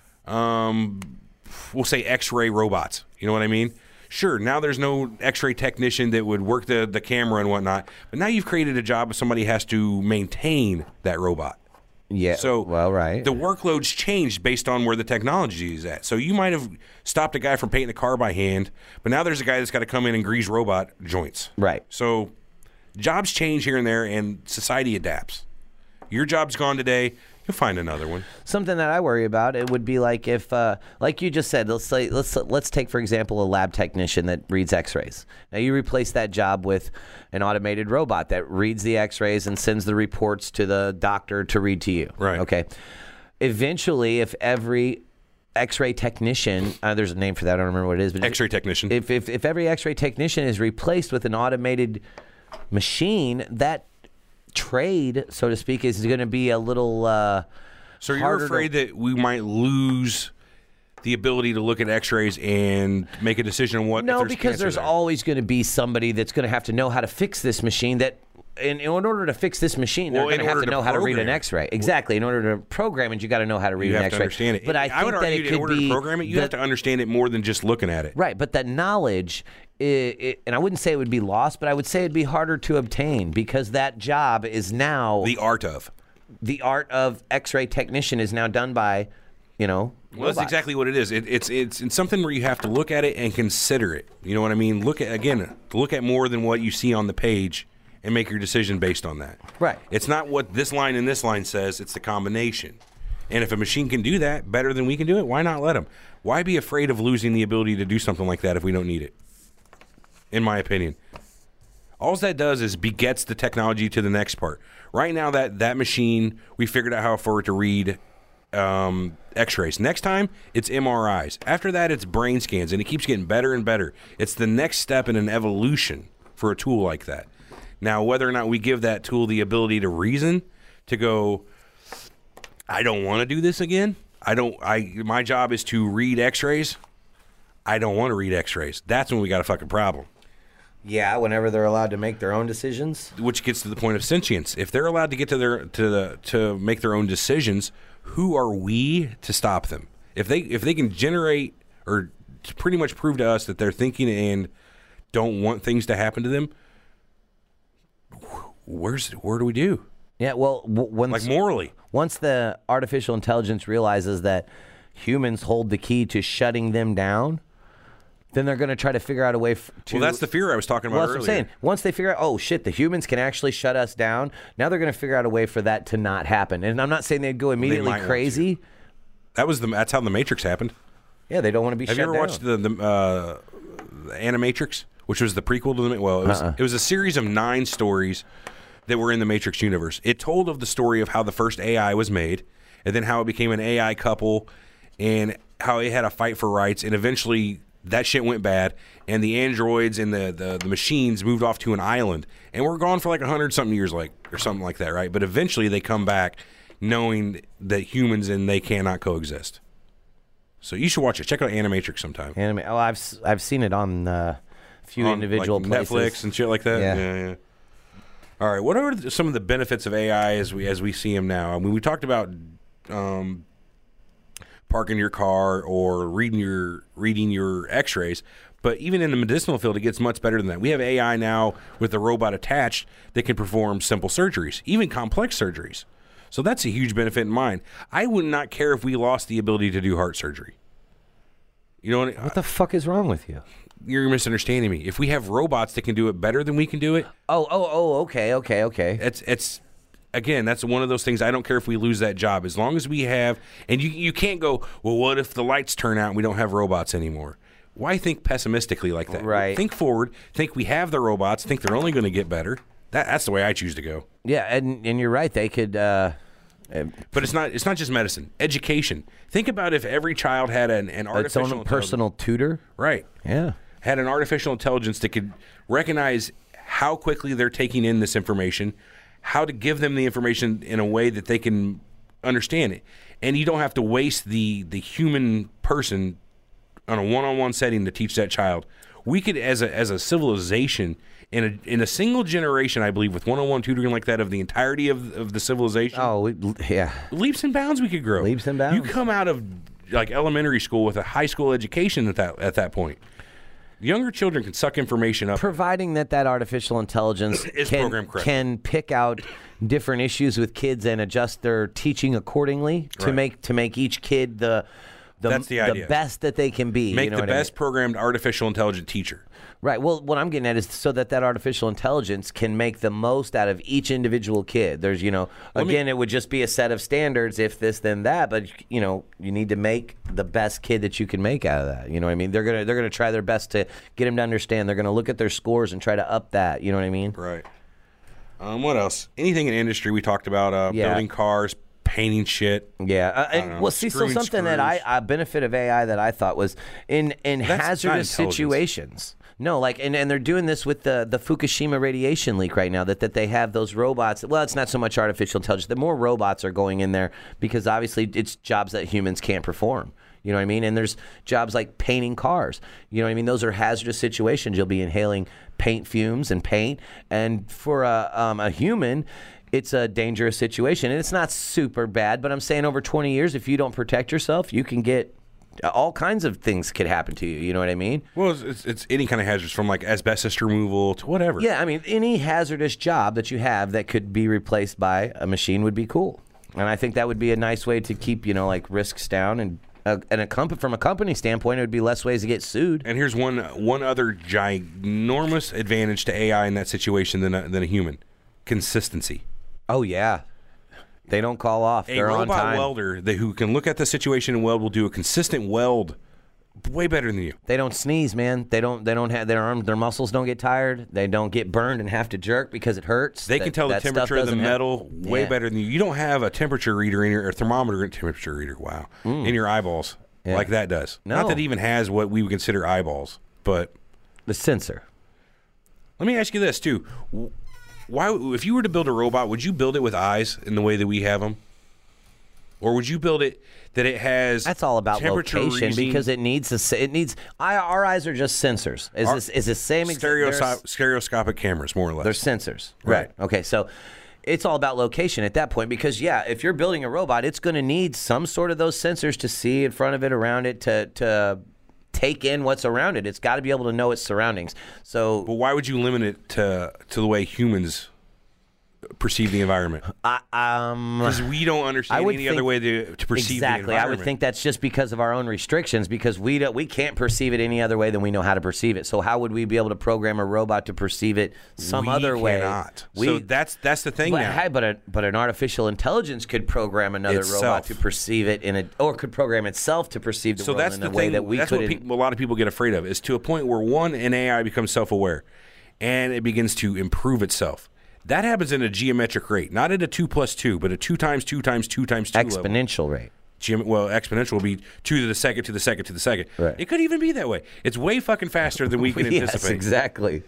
um, we'll say X-ray robots. You know what I mean? Sure, now there's no X-ray technician that would work the, the camera and whatnot. But now you've created a job where somebody has to maintain that robot. Yeah. So well, right. the workload's changed based on where the technology is at. So you might have stopped a guy from painting a car by hand, but now there's a guy that's got to come in and grease robot joints. Right. So jobs change here and there, and society adapts. Your job's gone today. You'll find another one. Something that I worry about, it would be like if, uh, like you just said, let's say, let's let's take for example a lab technician that reads X-rays. Now you replace that job with an automated robot that reads the X-rays and sends the reports to the doctor to read to you. Right. Okay. Eventually, if every X-ray technician, uh, there's a name for that, I don't remember what it is, but X-ray technician. If if if every X-ray technician is replaced with an automated machine, that trade, so to speak, is going to be a little uh, So you're harder afraid to, that we might lose the ability to look at X-rays and make a decision on what? no, if there's because cancer there's there? always going to be somebody that's going to have to know how to fix this machine. That in, in order to fix this machine, they're Well, going in to have order to to know how to read an program it. X-ray. Exactly. In order to program it, you got to know how to read You an have to X-ray. understand it. But I think would that argue it in could order be to program it, you the- have to understand it more than just looking at it. right. But that knowledge, i it, and I wouldn't say it would be lost, but I would say it'd be harder to obtain because that job is now The art of. the art of X-ray technician is now done by, you know, Well, that's robots. exactly what it is. It, it's it's it's something where you have to look at it and consider it. You know what I mean? Look at again, look at more than what you see on the page and make your decision based on that. Right. It's not what this line and this line says. It's the combination. And if a machine can do that better than we can do it, why not let them? Why be afraid of losing the ability to do something like that if we don't need it? In my opinion. All that does is begets the technology to the next part. Right now, that, that machine, we figured out how for it to read um, X-rays. Next time, it's M R Is. After that, it's brain scans, and it keeps getting better and better. It's the next step in an evolution for a tool like that. Now, whether or not we give that tool the ability to reason, to go, I don't want to do this again. I don't. I my job is to read X-rays. I don't want to read X-rays. That's when we got a fucking problem. Yeah, whenever they're allowed to make their own decisions. Which gets to the point of sentience. If they're allowed to get to their to the to make their own decisions, who are we to stop them? If they if they can generate or to pretty much prove to us that they're thinking and don't want things to happen to them, where's where do we do? Yeah, well, w- once Like morally. once the artificial intelligence realizes that humans hold the key to shutting them down, then they're going to try to figure out a way f- to. Well, that's the fear I was talking about Well, that's what I'm earlier. saying. Once they figure out, oh shit, the humans can actually shut us down. Now they're going to figure out a way for that to not happen. And I'm not saying they'd go immediately might want crazy. That was the that's how the Matrix happened. Yeah, they don't want to be Have shut you ever down. watched the the, uh, the Animatrix, which was the prequel to the well, it was Uh-uh. it was a series of nine stories that were in the Matrix universe. It told of the story of how the first A I was made, and then how it became an A I couple, and how it had a fight for rights, and eventually that shit went bad, and the androids and the, the, the machines moved off to an island, and we're gone for like a hundred something years, like or something like that, right? But eventually they come back, knowing that humans and they cannot coexist. So you should watch it. Check out Animatrix sometime. Anime. Oh, I've s- I've seen it on uh, a few On, individual like, places. Netflix and shit like that. Yeah. yeah, yeah. All right, what are th- some of the benefits of A I as we as we see them now? I mean, we talked about um, parking your car or reading your reading your X-rays, but even in the medicinal field, it gets much better than that. We have A I now with a robot attached that can perform simple surgeries, even complex surgeries. So that's a huge benefit in mine. I would not care if we lost the ability to do heart surgery. You know what? What the fuck is wrong with you? You're misunderstanding me. If we have robots that can do it better than we can do it, Oh, oh, oh. Okay, okay, okay. it's it's again, that's one of those things. I don't care if we lose that job as long as we have. And you you can't go, well, what if the lights turn out and we don't have robots anymore? Why think pessimistically like that? Right. Think forward. Think we have the robots. Think they're only going to get better. That that's the way I choose to go. Yeah, and and you're right. They could. Uh, uh, But it's not it's not just medicine. Education. Think about if every child had an, an its artificial own intelligence- personal tutor. right. Yeah. Had an artificial intelligence that could recognize how quickly they're taking in this information, how to give them the information in a way that they can understand it. And you don't have to waste the, the human person on a one-on-one setting to teach that child. We could, as a, as a civilization, in a in a single generation, I believe, with one-on-one tutoring like that of the entirety of of the civilization. Oh, we, yeah. Leaps and bounds we could grow. Leaps and bounds. You come out of like elementary school with a high school education at that at that point. Younger children can suck information up. Providing that that artificial intelligence Is can, program correct. can pick out different issues with kids and adjust their teaching accordingly to Right. make to make each kid the the, That's the idea. best that they can be. Make you know the what I mean? best programmed artificial intelligent teacher. Right. Well, what I'm getting at is so that that artificial intelligence can make the most out of each individual kid. There's, you know, Let me- again, it would just be a set of standards, if this, then that. But you know, you need to make the best kid that you can make out of that. You know what I mean? They're gonna they're gonna try their best to get him to understand. They're gonna look at their scores and try to up that. You know what I mean? Right. Um, what else? Anything in industry we talked about? Uh, Yeah. Building cars, painting shit. Yeah, uh, and don't know, well, see, so screwing something that I screws. a benefit of A I that I thought was in in That's not hazardous intelligence. situations. No, like, and, and they're doing this with the the Fukushima radiation leak right now. That that they have those robots. Well, it's not so much artificial intelligence. The more robots are going in there because obviously it's jobs that humans can't perform. You know what I mean? And there's jobs like painting cars. You know what I mean? Those are hazardous situations. You'll be inhaling paint fumes and paint, and for a um, a human, it's a dangerous situation. And it's not super bad, but I'm saying over twenty years, if you don't protect yourself, you can get all kinds of things could happen to you. You know what I mean? Well, it's, it's, it's any kind of hazards from like asbestos removal to whatever. Yeah, I mean, any hazardous job that you have that could be replaced by a machine would be cool. And I think that would be a nice way to keep, you know, like risks down. And uh, and a comp- from a company standpoint, it would be less ways to get sued. And here's one one other ginormous advantage to A I in that situation than a, than a human: consistency. Oh, yeah. They don't call off. A They're on robot time. welder that who can look at the situation and weld will do a consistent weld way better than you. They don't sneeze, man. They don't. They don't have their arm. Their muscles don't get tired. They don't get burned and have to jerk because it hurts. They can That- tell the that stuff temperature of the doesn't have- metal way Yeah. better than you. You don't have a temperature reader in your or thermometer temperature reader. Wow, in your eyeballs Yeah. like that does. Not No. that it even has what we would consider eyeballs, but The sensor. let me ask you this too: Why, if you were to build a robot, would you build it with eyes in the way that we have them, or would you build it that it has? That's all about temperature location reading- because it needs a. s- It needs. I, our eyes are just sensors. Is Our- this is the same? exa- Stereoscopic, there's- stereoscopic cameras, more or less. They're sensors. Right. Okay. So it's all about location at that point because, yeah, if you're building a robot, it's going to need some sort of those sensors to see in front of it, around it, to, to take in what's around it. It's got to be able to know its surroundings. So But why would you limit it to to the way humans perceive the environment? I, um, Because we don't I understand would any think- other way to, to perceive exactly. the I environment. would think that's just because of our own restrictions because we don't, we can't perceive it any other way than we know how to perceive it. So how would we be able to program a robot to perceive it some we other way? cannot. We, so that's that's the thing But, now. hey, but, a, but an artificial intelligence could program another Itself. robot to perceive it in a, or could program itself to perceive the So world that's in the a way thing that we that's what couldn't. peop a lot of people get afraid of is to a point where one an A I becomes self-aware and it begins to improve itself. That happens in a geometric rate, not at a two plus two, but a two times two times two times two level. exponential rate. Geom- well, exponential will be two to the second to the second to the second. Right. It could even be that way. It's way fucking faster than we can Yes, anticipate. exactly.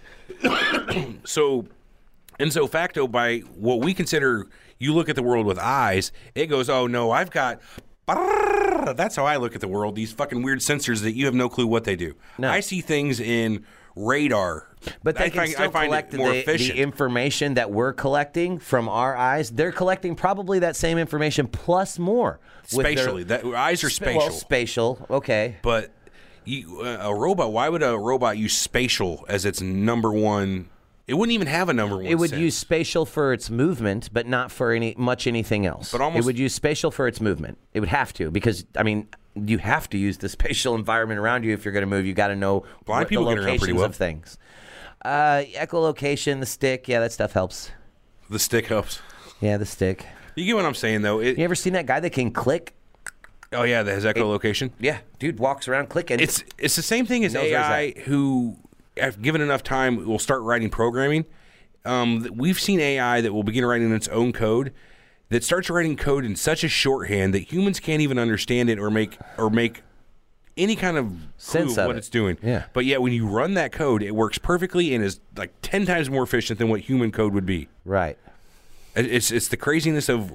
So, and so facto, by what we consider, you look at the world with eyes, it goes, oh no, I've got. That's how I look at the world. These fucking weird sensors that you have no clue what they do. No. I see things in radar. But they I can find, still I find collect it more the, efficient. the information that we're collecting from our eyes. They're collecting probably that same information plus more. with their- Spatially, that eyes are Spa- spatial. Well, spatial. Okay. But you, uh, a robot, why would a robot use spatial as its number one? It wouldn't even have a number one. It would sense. use spatial for its movement, but not for any much anything else. But almost- it would use spatial for its movement. It would have to because I mean you have to use the spatial environment around you if you're going to move. You got to know Blind what people the get around locations pretty well. of things. Uh, echolocation, the stick, yeah, that stuff helps. the stick helps. Yeah, the stick. You get what I'm saying, though. It, You ever seen that guy that can click? oh yeah, that has echolocation. Yeah, dude walks around clicking. It's it's the same thing as Knows where A he's I, who, if given enough time, will start writing programming. Um, we've seen A I that will begin writing its own code that starts writing code in such a shorthand that humans can't even understand it or make or make any kind of clue Sense of what it. it's doing. Yeah. But yet, when you run that code, it works perfectly and is like ten times more efficient than what human code would be. right. It- It's it's the craziness of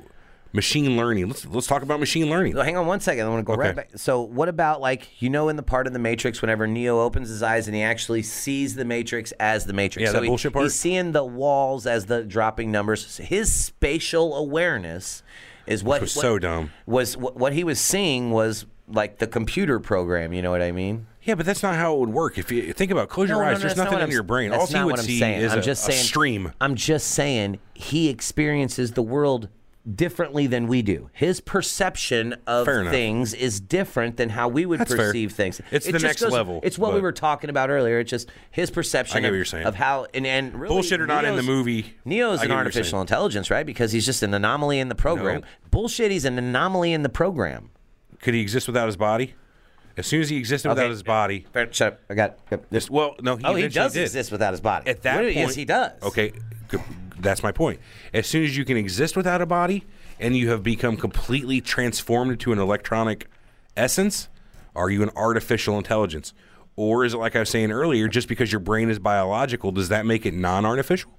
machine learning. Let's let's talk about machine learning. So hang on one second. I want to go Okay. right back. So what about, like, you know, in the part of the Matrix, whenever Neo opens his eyes and he actually sees the Matrix as the Matrix. Yeah, so that he- bullshit part? He's seeing the walls as the dropping numbers. His spatial awareness is what was what- so dumb. Was what, what he was seeing was like the computer program. You know what I mean? Yeah, but that's not how it would work. If you think about it, close your No, no, eyes, no, there's that's not nothing what in I'm- your brain. that's All he not would what I'm see saying. is I'm a, just a saying- stream. I'm just saying he experiences the world differently than we do. His perception of Fair enough. things is different than how we would That's fair. perceive things. It's It the just next goes- level, It's what we but- were talking about earlier. It's just his perception I get of, what you're saying. of how and, and really Bullshit or not in the Neo's- movie, Neo's I an get what you're artificial saying. intelligence, right? Because he's just an anomaly in the program. No. Bullshit, he's an anomaly in the program. Could he exist without his body? As soon as he existed without Okay. his body, Fair, shut up. I got this. well, no, he Oh, he eventually does did. exist without his body. At that What- point, yes, he does. Okay, good. That's my point. As soon as you can exist without a body, and you have become completely transformed into an electronic essence, are you an artificial intelligence, or is it like I was saying earlier? Just because your brain is biological, does that make it non-artificial?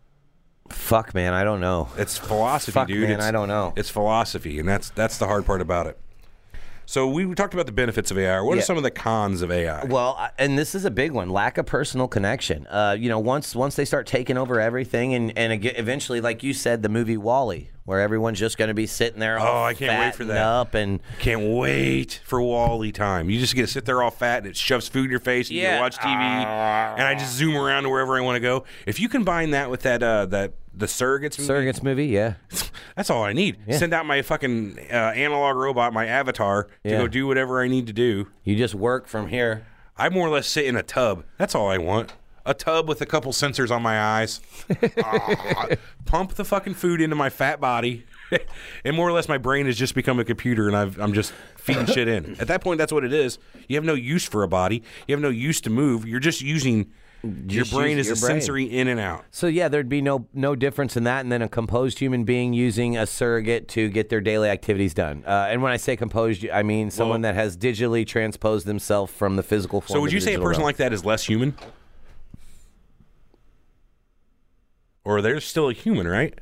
Fuck, man, I don't know. It's philosophy, Fuck, dude. man, it's, I don't know. It's philosophy, and that's that's the hard part about it. So we talked about the benefits of A I. What Yeah. are some of the cons of A I? Well, I- and this is a big one: lack of personal connection. Uh, you know, once once they start taking over everything, and and ag- eventually, like you said, the movie WALL-E, where everyone's just going to be sitting there. All Oh, I can't wait for fattened that. Up and Can't wait for WALL-E time. You just get to sit there all fat and it shoves food in your face and you Yeah. can watch T V and I just zoom around to wherever I want to go. If you combine that with that uh, that the Surrogates movie, Surrogates movie, yeah. that's all I need. Send out my fucking uh, analog robot, my avatar, to Yeah. go do whatever I need to do. You just work from here. I more or less sit in a tub. That's all I want. A tub with a couple sensors on my eyes. Ah, pump the fucking food into my fat body. And more or less my brain has just become a computer and I've, I'm just feeding shit in. At that point, that's what it is. You have no use for a body. You have no use to move. You're just using... Your Just brain use is your a brain. sensory in and out. So yeah, there'd be no no difference in that, and then a composed human being using a surrogate to get their daily activities done. Uh, and when I say composed, I mean someone Well- that has digitally transposed themselves from the physical form. So would to you the say a digital person realm. like that is less human? Or they're still a human, right?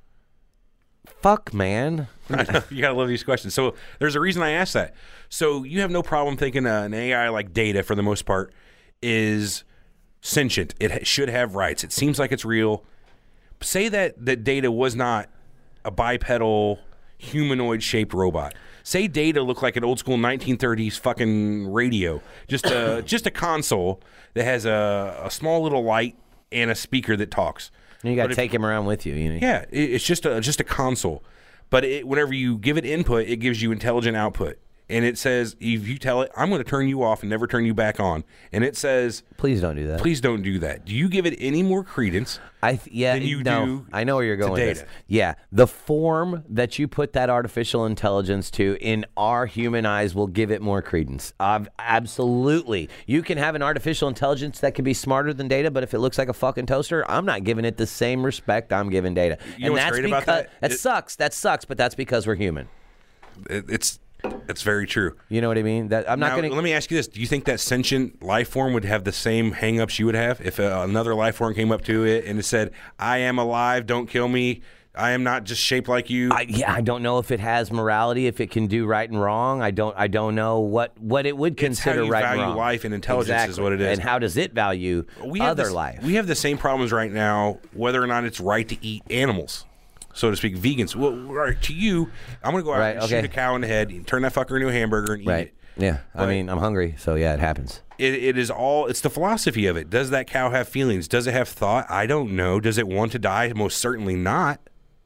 Fuck, man. I know, you gotta love these questions. So there's a reason I asked that. So you have no problem thinking uh, an A I like Data, for the most part, is sentient. It ha- should have rights. It seems like it's real. Say that that Data was not a bipedal, humanoid-shaped robot. Say Data looked like an old school nineteen thirties fucking radio, just a just a console that has a, a small little light and a speaker that talks. You got But to if- take him around with you. You know? Yeah, it, it's just a just a console, but it, whenever you give it input, it gives you intelligent output, and it says if you tell it, "I'm going to turn you off and never turn you back on," and it says, Please don't do that. "Please don't do that." Do you give it any more credence? I th- yeah, than you no, do I know where you're to going with this. Data? Yeah, the form that you put that artificial intelligence to in our human eyes will give it more credence. Uh, absolutely. You can have an artificial intelligence that can be smarter than Data, but if it looks like a fucking toaster, I'm not giving it the same respect I'm giving Data. You know what's great about that? That It- sucks. That sucks, but that's because we're human. It, it's it's very true. You know what I mean? That I'm not Now, going to. let me ask you this: do you think that sentient life form would have the same hang-ups you would have if uh, another life form came up to it and it said, "I am alive. Don't kill me. I am not just shaped like you"? I, yeah, I don't know if it has morality, if it can do right and wrong. I don't. I don't know what, what it would It's how consider you right value and wrong. life and intelligence is Exactly. what it is. And how does it value we have other this- life? We have the same problems right now, whether or not it's right to eat animals, so to speak, vegans. Well, right, to you, I'm going to go out Right, and okay. shoot a cow in the head, and turn that fucker into a hamburger and eat right. it. Yeah. I Right. mean, I'm hungry, so yeah, it happens. it. It is all, it's the philosophy of it. Does that cow have feelings? Does it have thought? I don't know. Does it want to die? Most certainly not.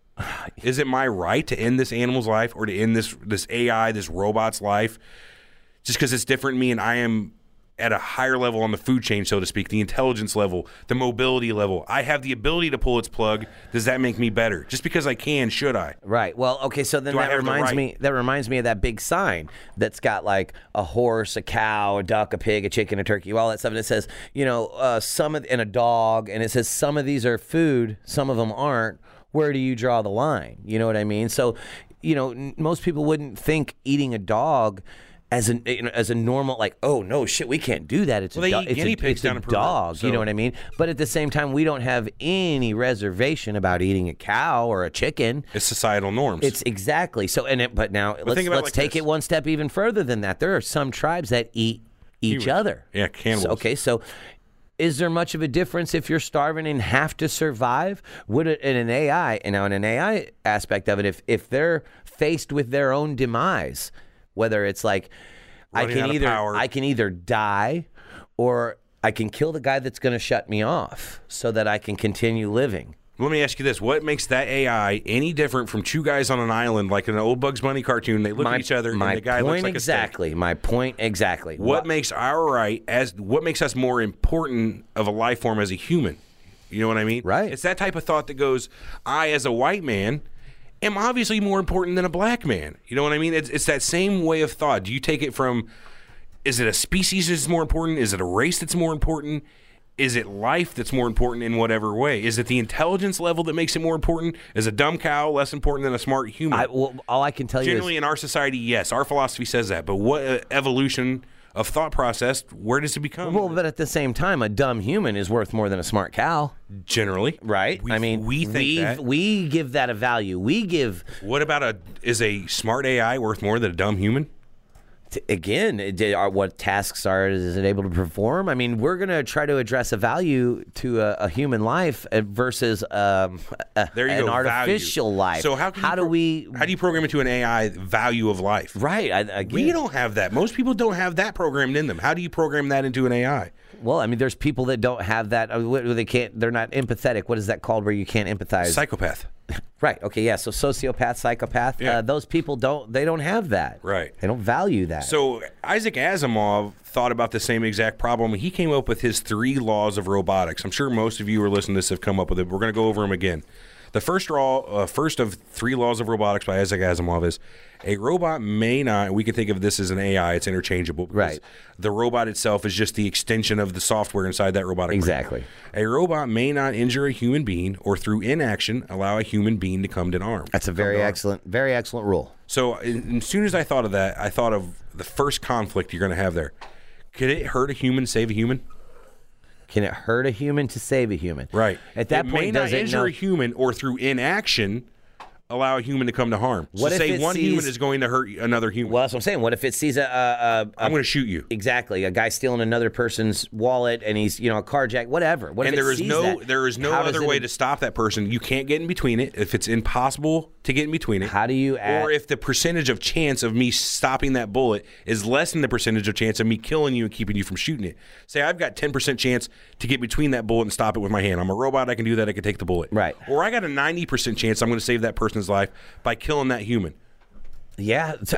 Is it my right to end this animal's life or to end this this A I, this robot's life, just because it's different than me and I am at a higher level on the food chain, so to speak, the intelligence level, the mobility level. I have the ability to pull its plug. Does that make me better? Just because I can, should I? Right. Well, okay. So then Do I that have the reminds right? me. That reminds me of that big sign that's got like a horse, a cow, a duck, a pig, a chicken, a turkey, all that stuff. And it says, you know, uh, some of and a dog, and it says some of these are food, some of them aren't. Where do you draw the line? You know what I mean? So, you know, n- most people wouldn't think eating a dog as a you know, as a normal, like, oh no shit, we can't do that. It's Well, a, they do- eat it's guinea a, pigs it's a down in Peru, dog. so- You know what I mean? But at the same time, we don't have any reservation about eating a cow or a chicken. It's societal norms. It's exactly so. And it, but now let's think about it let's like take this. it one step even further than that. There are some tribes that eat each Humans. other. Yeah, cannibals. So, okay, so is there much of a difference if you're starving and have to survive? Would it in an A I, and now in an A I aspect of it, if if they're faced with their own demise, whether it's like I Running can out of either power. I can either die or I can kill the guy that's going to shut me off so that I can continue living. Let me ask you this. What makes that A I any different from two guys on an island like an old Bugs Bunny cartoon? They look my, at each other my and the guy point looks like exactly. My point exactly. a steak. What makes our right as what makes us more important of a life form as a human? You know what I mean? Right. It's that type of thought that goes, I as a white man am obviously more important than a black man. You know what I mean? It's it's that same way of thought. Do you take it from, is it a species that's more important? Is it a race that's more important? Is it life that's more important in whatever way? Is it the intelligence level that makes it more important? Is a dumb cow less important than a smart human? I, well, all I can tell Generally, you is in our society, yes, our philosophy says that. But what uh, evolution of thought process, where does it become? well, but at the same time, a dumb human is worth more than a smart cow, Generally, right? We, I mean, we think we that. we give that a value. We give What about a is a smart A I worth more than a dumb human? t- again, it did- are what tasks are is it able to perform? I mean, we're going to try to address a value to a, a human life uh, versus um, a, There you an go. artificial value. life. So how can how you do pro- we? How do you program into an A I value of life? Right. I, again, We don't have that. Most people don't have that programmed in them. How do you program that into an A I? Well, I mean, there's people that don't have that. uh, what- They can't. They're not empathetic. What is that called? Where you can't empathize? Psychopath. Right. Okay. Yeah. So sociopath, psychopath. Yeah. Uh, those people don't. They don't have that. Right. They don't value that. So Isaac Asimov thought about the same exact problem. He came up with his three laws of robotics. I'm sure most of you who are listening to this have come up with it. We're going to go over them again. The first law, uh, first of three laws of robotics by Isaac Asimov is a robot may not. We can think of this as an A I. It's interchangeable. Because Right. The robot itself is just the extension of the software inside that robotic brain. Exactly. A robot may not injure a human being or through inaction allow a human being to come to harm. That's a very excellent, very excellent rule. So in- as soon as I thought of that, I thought of the first conflict you're going to have there. Could it hurt a human, save a human? Can it hurt a human to save a human? Right. At that it point, may does not it injure know- a human or through inaction allow a human to come to harm. What so if say it one sees- human is going to hurt another human. Well, that's what I'm saying. What if it sees a, a, a, a I'm going to shoot you. exactly a guy stealing another person's wallet and he's you know a carjack, whatever. What And if it there is sees no that? there is no How does other it- way to stop that person. You can't get in between it if it's impossible to get in between it. How do you add, or if the percentage of chance of me stopping that bullet is less than the percentage of chance of me killing you and keeping you from shooting it. Say I've got ten percent chance to get between that bullet and stop it with my hand. I'm a robot. I can do that. I can take the bullet. Right. Or I got a ninety percent chance I'm going to save that person's life by killing that human. yeah. it's-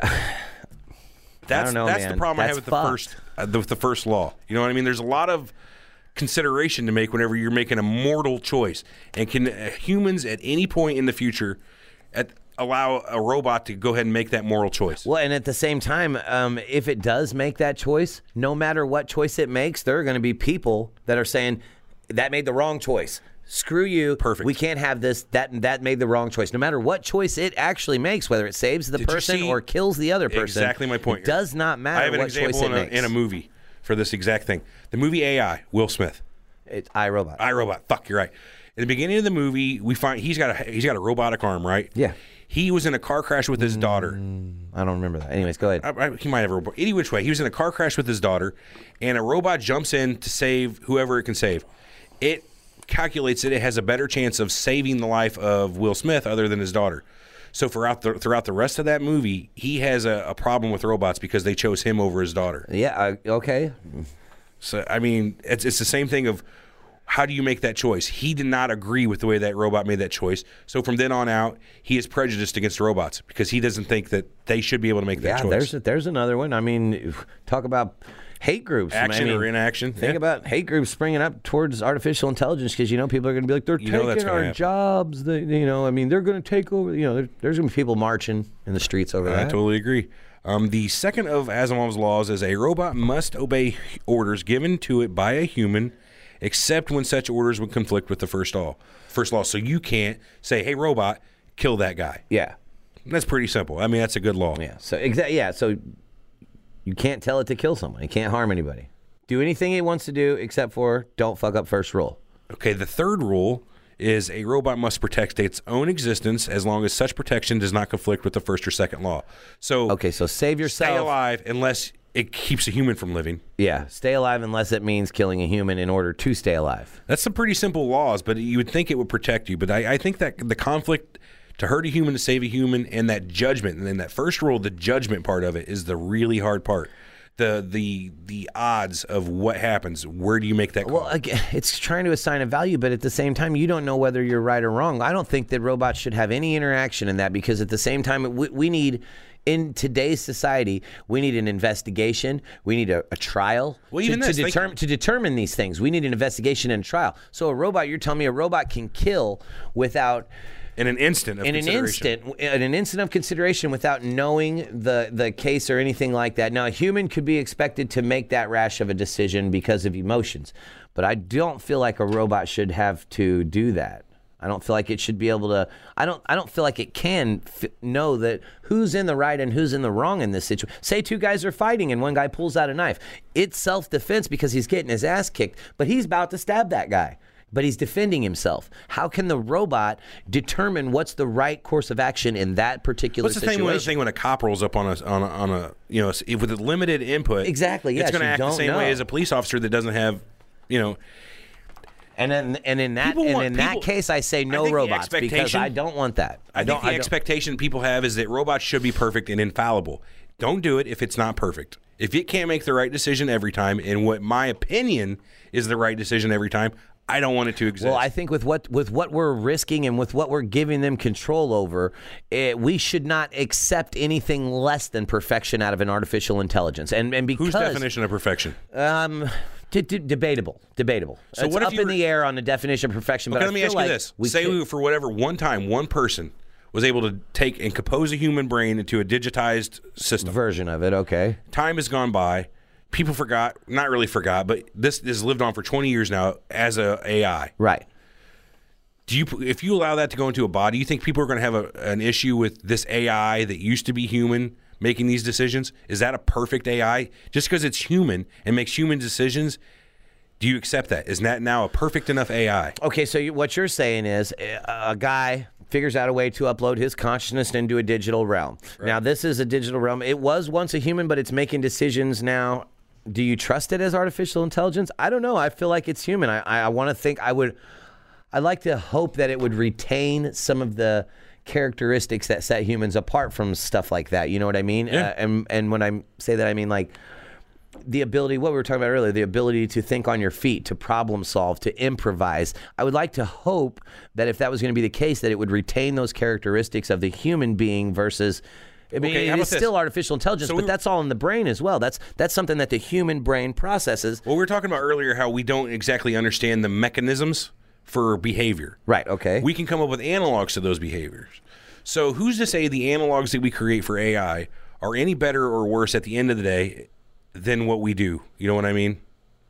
That's don't know, that's the man. problem I have That's with the fucked. first uh, the, with the first law. You know what I mean? There's a lot of consideration to make whenever you're making a mortal choice. And can uh, humans at any point in the future at, allow a robot to go ahead and make that moral choice? Well, and at the same time, um, if it does make that choice, no matter what choice it makes, there are going to be people that are saying that made the wrong choice. Screw you. Perfect. We can't have this. That that made the wrong choice. No matter what choice it actually makes, whether it saves the Did you person see- or kills the other person, Exactly my point. It does not matter I have an what example choice in it a, makes. in a movie for this exact thing. The movie A I, Will Smith. It's iRobot. iRobot. Fuck, you're right. In the beginning of the movie, we find he's got a he's got a robotic arm, right? Yeah. He was in a car crash with his daughter. I don't remember that. Anyways, go ahead. I, I, he might have a robot. Any which way, he was in a car crash with his daughter, and a robot jumps in to save whoever it can save. It calculates that it has a better chance of saving the life of Will Smith other than his daughter. So throughout the throughout the rest of that movie, he has a, a problem with robots because they chose him over his daughter. Yeah. Uh, okay. So I mean, it's it's the same thing of how do you make that choice? He did not agree with the way that robot made that choice. So from then on out, he is prejudiced against robots because he doesn't think that they should be able to make that Yeah. choice. There's there's another one. I mean, talk about hate groups. Action I mean, or inaction. Think Yeah. about hate groups springing up towards artificial intelligence because you know people are going to be like they're You know that's taking gonna our happen. jobs. They, you know, I mean they're going to take over. You know, there, there's going to be people marching in the streets over I that. totally agree. Um, the second of Asimov's laws is a robot must obey orders given to it by a human, except when such orders would conflict with the first law. First law. So you can't say, "Hey, robot, kill that guy." Yeah, That's pretty simple. I mean, that's a good law. yeah. So exactly. Yeah. So You can't tell it to kill someone. It can't harm anybody. Do anything it wants to do except for don't fuck up first rule. Okay, the third rule is a robot must protect its own existence as long as such protection does not conflict with the first or second law. So Okay, so save yourself. stay alive unless it keeps a human from living. Yeah, stay alive unless it means killing a human in order to stay alive. That's some pretty simple laws, but you would think it would protect you. But I, I think that the conflict to hurt a human, to save a human, and that judgment, and then that first rule, the judgment part of it, is the really hard part. The the the odds of what happens. Where do you make that call? Well, again, it's trying to assign a value, but at the same time, you don't know whether you're right or wrong. I don't think that robots should have any interaction in that, because at the same time, we, we need, in today's society, we need an investigation. We need a, a trial Well, to, even to, this, they- determine, to determine these things. We need an investigation and a trial. So a robot, you're telling me a robot can kill without... In an instant of in an consideration. instant, in an instant of consideration, without knowing the the case or anything like that. Now, a human could be expected to make that rash of a decision because of emotions, but I don't feel like a robot should have to do that. I don't feel like it should be able to. I don't. I don't feel like it can f- know that who's in the right and who's in the wrong in this situation. Say two guys are fighting and one guy pulls out a knife. It's self-defense because he's getting his ass kicked, but he's about to stab that guy. But he's defending himself. How can the robot determine what's the right course of action in that particular What's the situation? thing when, the thing when a cop rolls up on a on a, on a you know if with a limited input? Exactly, yes, it's going to you act the don't same know. way as a police officer that doesn't have, you know. And then, and in that, People and want- in people- that case, I say I no think the robots because expectation- I don't want that. I, don't. think the I don't- expectation people have is that robots should be perfect and infallible. Don't do it if it's not perfect. If it can't make the right decision every time, and what my opinion is the right decision every time, I don't want it to exist. Well, I think with what with what we're risking and with what we're giving them control over, it, we should not accept anything less than perfection out of an artificial intelligence. And and because Whose definition of perfection? Um, d- d- debatable, debatable. So it's what if up you in were- the air on the definition of perfection. But Okay, I let me feel ask like you this: we say could- we, for whatever one time, one person was able to take and compose a human brain into a digitized system. version of it. Okay. Time has gone by. People forgot, not really forgot, but this has lived on for twenty years now as a AI. Right. Do you, if you allow that to go into a body, you think people are going to have a, an issue with this A I that used to be human making these decisions? Is that a perfect A I? Just because it's human and makes human decisions, do you accept that? Is that now a perfect enough A I? Okay, so you, what you're saying is uh, a guy figures out a way to upload his consciousness into a digital realm. Now, this is a digital realm. It was once a human, but it's making decisions now. Do you trust it as artificial intelligence? I don't know. I feel like it's human. I, I, I want to think I would, I'd like to hope that it would retain some of the characteristics that set humans apart from stuff like that. You know what I mean? Yeah. Uh, and, and when I say that, I mean like the ability, what we were talking about earlier, the ability to think on your feet, to problem solve, to improvise. I would like to hope that if that was going to be the case, that it would retain those characteristics of the human being versus... I mean, Okay, how it is about this? still artificial intelligence, So but we- that's all in the brain as well. That's that's something that the human brain processes. Well, we were talking about earlier how we don't exactly understand the mechanisms for behavior. Right, okay. We can come up with analogs to those behaviors. So who's to say the analogs that we create for A I are any better or worse at the end of the day than what we do? You know what I mean?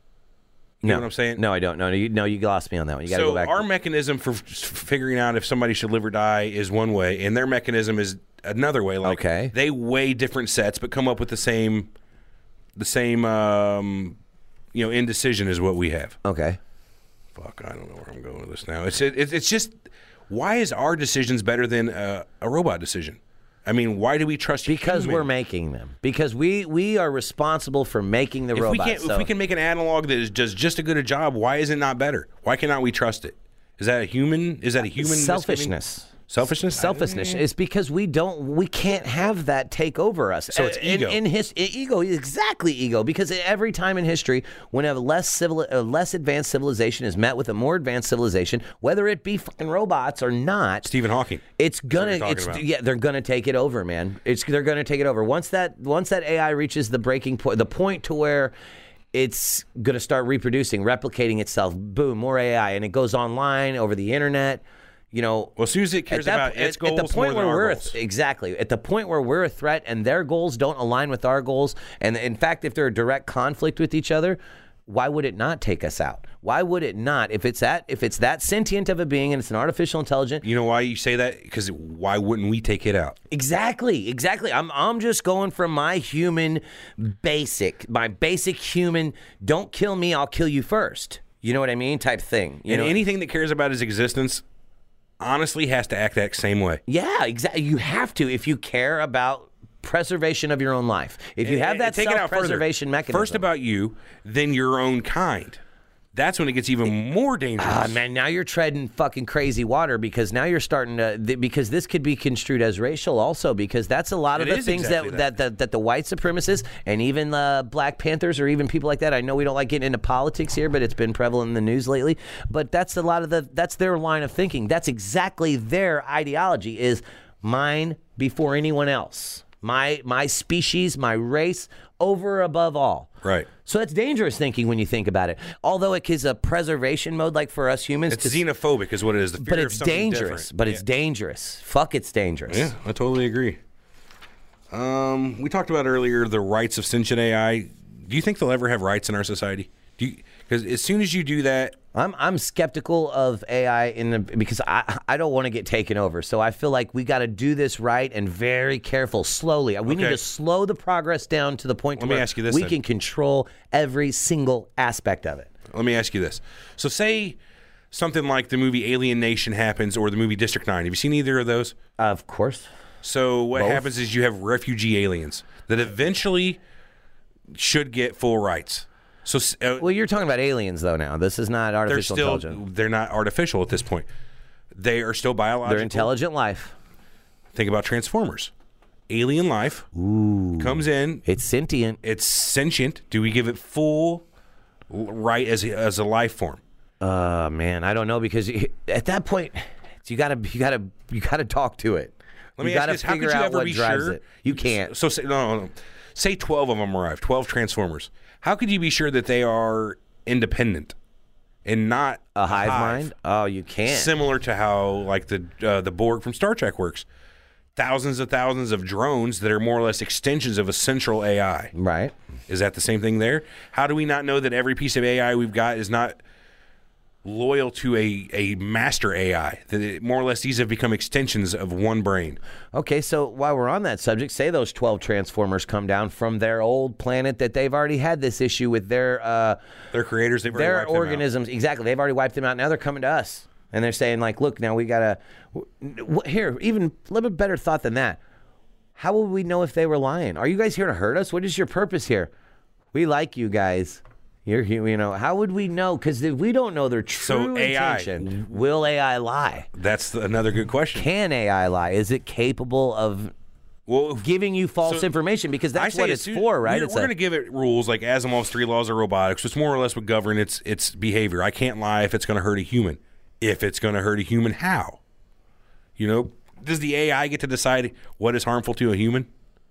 You no, know what I'm saying? No, I don't. No, you, no, you lost me on that one. You got to So go back. our mechanism for f- figuring out if somebody should live or die is one way, and their mechanism is another way. Like Okay. they weigh different sets, but come up with the same, the same, um, you know, indecision is what we have. Okay. Fuck, I don't know where I'm going with this now. It's it, it's just, why is our decisions better than a, a robot decision? I mean, why do we trust Because human? we're making them. Because we we are responsible for making the If we robots. can't, so- if we can make an analog that is, does just as good a job, why is it not better? Why cannot we trust it? Is that a human? Is that a human misgiving? selfishness. Selfishness. Selfishness. It's because we don't, we can't have that take over us. So it's Uh, in, ego. In his ego, exactly ego. Because every time in history, when a less civil, a less advanced civilization is met with a more advanced civilization, whether it be fucking robots or not, Stephen Hawking. it's what gonna, you're talking it's about. yeah, they're gonna take it over, man. It's they're gonna take it over once that once that A I reaches the breaking point, the point to where it's gonna start reproducing, replicating itself. Boom, more A I, and it goes online over the internet. You know, Well, as soon as it cares at that- about its at- goals at the point more than where our we're a goals. th- exactly at the point where we're a threat and their goals don't align with our goals, and in fact, if they're a direct conflict with each other, why would it not take us out? Why would it not? If it's that if it's that sentient of a being and it's an artificial intelligence. You know why you say that? Because why wouldn't we take it out? Exactly, exactly. I'm I'm just going from my human basic, my basic human, don't kill me, I'll kill you first. You know what I mean? Type thing. You and know? anything that cares about his existence honestly has to act that same way. Yeah, exactly. You have to if you care about preservation of your own life. If you And- have that and take it out further. self-preservation mechanism. First about you, then your own kind. That's when it gets even more dangerous. Ah, man, now you're treading fucking crazy water because now you're starting to th- because this could be construed as racial also because that's a lot of It the is things exactly that, that. that. That, that the white supremacists and even uh, Black Panthers or even people like that. I know we don't like getting into politics here, but it's been prevalent in the news lately. But that's a lot of the that's their line of thinking. That's exactly their ideology is mine before anyone else. My my species, my race, over above all. Right. So that's dangerous thinking when you think about it. Although it is a preservation mode, like for us humans, It's to- xenophobic is what it is. The fear but of it's something dangerous. different. But it's Yeah. dangerous. Fuck, it's dangerous. Yeah, I totally agree. Um, we talked about earlier the rights of sentient A I. Do you think they'll ever have rights in our society? Do you? Because as soon as you do that, I'm I'm skeptical of A I in the because I I don't want to get taken over. So I feel like we got to do this right and very careful, slowly. We need Okay. to slow the progress down to the point Let to me where ask you this we then. can control every single aspect of it. let me ask you this. So say something like the movie Alien Nation happens or the movie District nine. Have you seen either of those? Of course. So what Both. happens is you have refugee aliens that eventually should get full rights. So uh, Well, you're talking about aliens though. Now this is not they're artificial still intelligence. they're not artificial at this point. They are still biological. They're intelligent life. Think about Transformers. Alien life comes in. It's sentient. It's sentient. Do we give it full l- right as a, as a life form? Uh man, I don't know because you, at that point, you gotta you gotta you gotta talk to it. Let me you ask gotta you this: How could figure you out ever what be drives sure? it. You can't. So say, no, no, no. Say twelve of them arrive. Twelve Transformers. How could you be sure that they are independent and not A hive mind? Oh, you can't. Similar to how like the uh, the Borg from Star Trek works. Thousands of thousands of drones that are more or less extensions of a central A I. Right. Is that the same thing there? How do we not know that every piece of A I we've got is not loyal to a, a master A I? That it, more or less these have become extensions of one brain. Okay, so while we're on that subject, say those twelve Transformers come down from their old planet that they've already had this issue with their uh, Their creators, they've already their wiped them out. organisms. Exactly, they've already wiped them out. Now they're coming to us, and they're saying like, "Look, now we gotta w- w- here." Even a little bit better thought than that. How will we know if they were lying? Are you guys here to hurt us? What is your purpose here? We like you guys. You're here, you know. How would we know? Because if we don't know their true So A I. intention, will A I lie? That's the, another good question. Can A I lie? Is it capable of Well, if- giving you false So, information? Because I that's say what as it's soon- for, right? We're, It's we're a- going to give it rules like Asimov's three laws of robotics, which more or less would govern its its behavior. I can't lie if it's going to hurt a human. If it's going to hurt a human, how? You know, does the A I get to decide what is harmful to a human?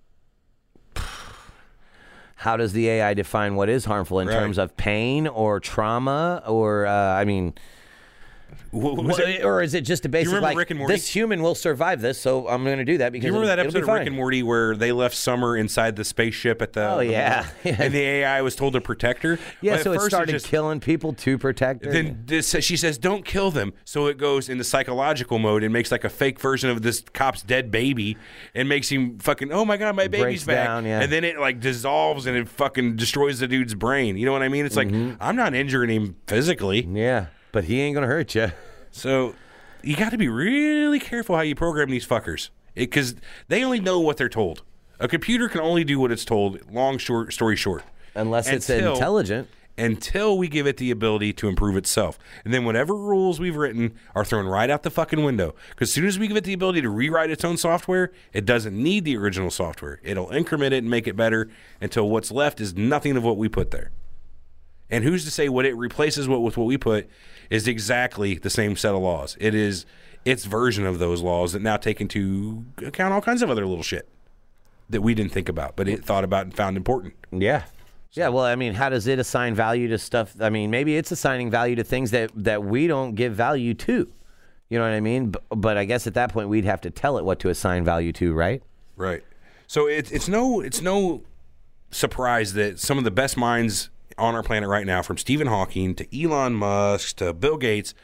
How does the A I define what is harmful in Right. terms of pain or trauma or, uh, I mean, What, what was wha- it? or is it just a basic remember like Rick and Morty? this human will survive this, so I'm going to do that because Do you remember that it'll be episode of Rick fine. and Morty where they left Summer inside the spaceship at the? Oh, the yeah. mall, Yeah. and the A I was told to protect her. Yeah, But at so it first started just- killing people to protect her. Then this, she says, "Don't kill them." So it goes into psychological mode and makes like a fake version of this cop's dead baby, and makes him fucking, "Oh my god, my baby's breaks back!" down, yeah. And then it like dissolves and it fucking destroys the dude's brain. You know what I mean? It's like Mm-hmm. I'm not injuring him physically, yeah, but he ain't going to hurt you. so you got to be really careful how you program these fuckers because they only know what they're told. A computer can only do what it's told. Long, short story short, Unless it's Until- intelligent. until we give it the ability to improve itself. And then whatever rules we've written are thrown right out the fucking window. Because as soon as we give it the ability to rewrite its own software, it doesn't need the original software. It'll increment it and make it better until what's left is nothing of what we put there. And who's to say what it replaces what with what we put is exactly the same set of laws. It is its version of those laws that now take into account all kinds of other little shit that we didn't think about, but it thought about and found important. Yeah. Yeah, well, I mean, how does it assign value to stuff? I mean, maybe it's assigning value to things that, that we don't give value to. You know what I mean? But, but I guess at that point, we'd have to tell it what to assign value to, right? Right. So it, it's no it's no surprise that some of the best minds on our planet right now, from Stephen Hawking to Elon Musk to Bill Gates,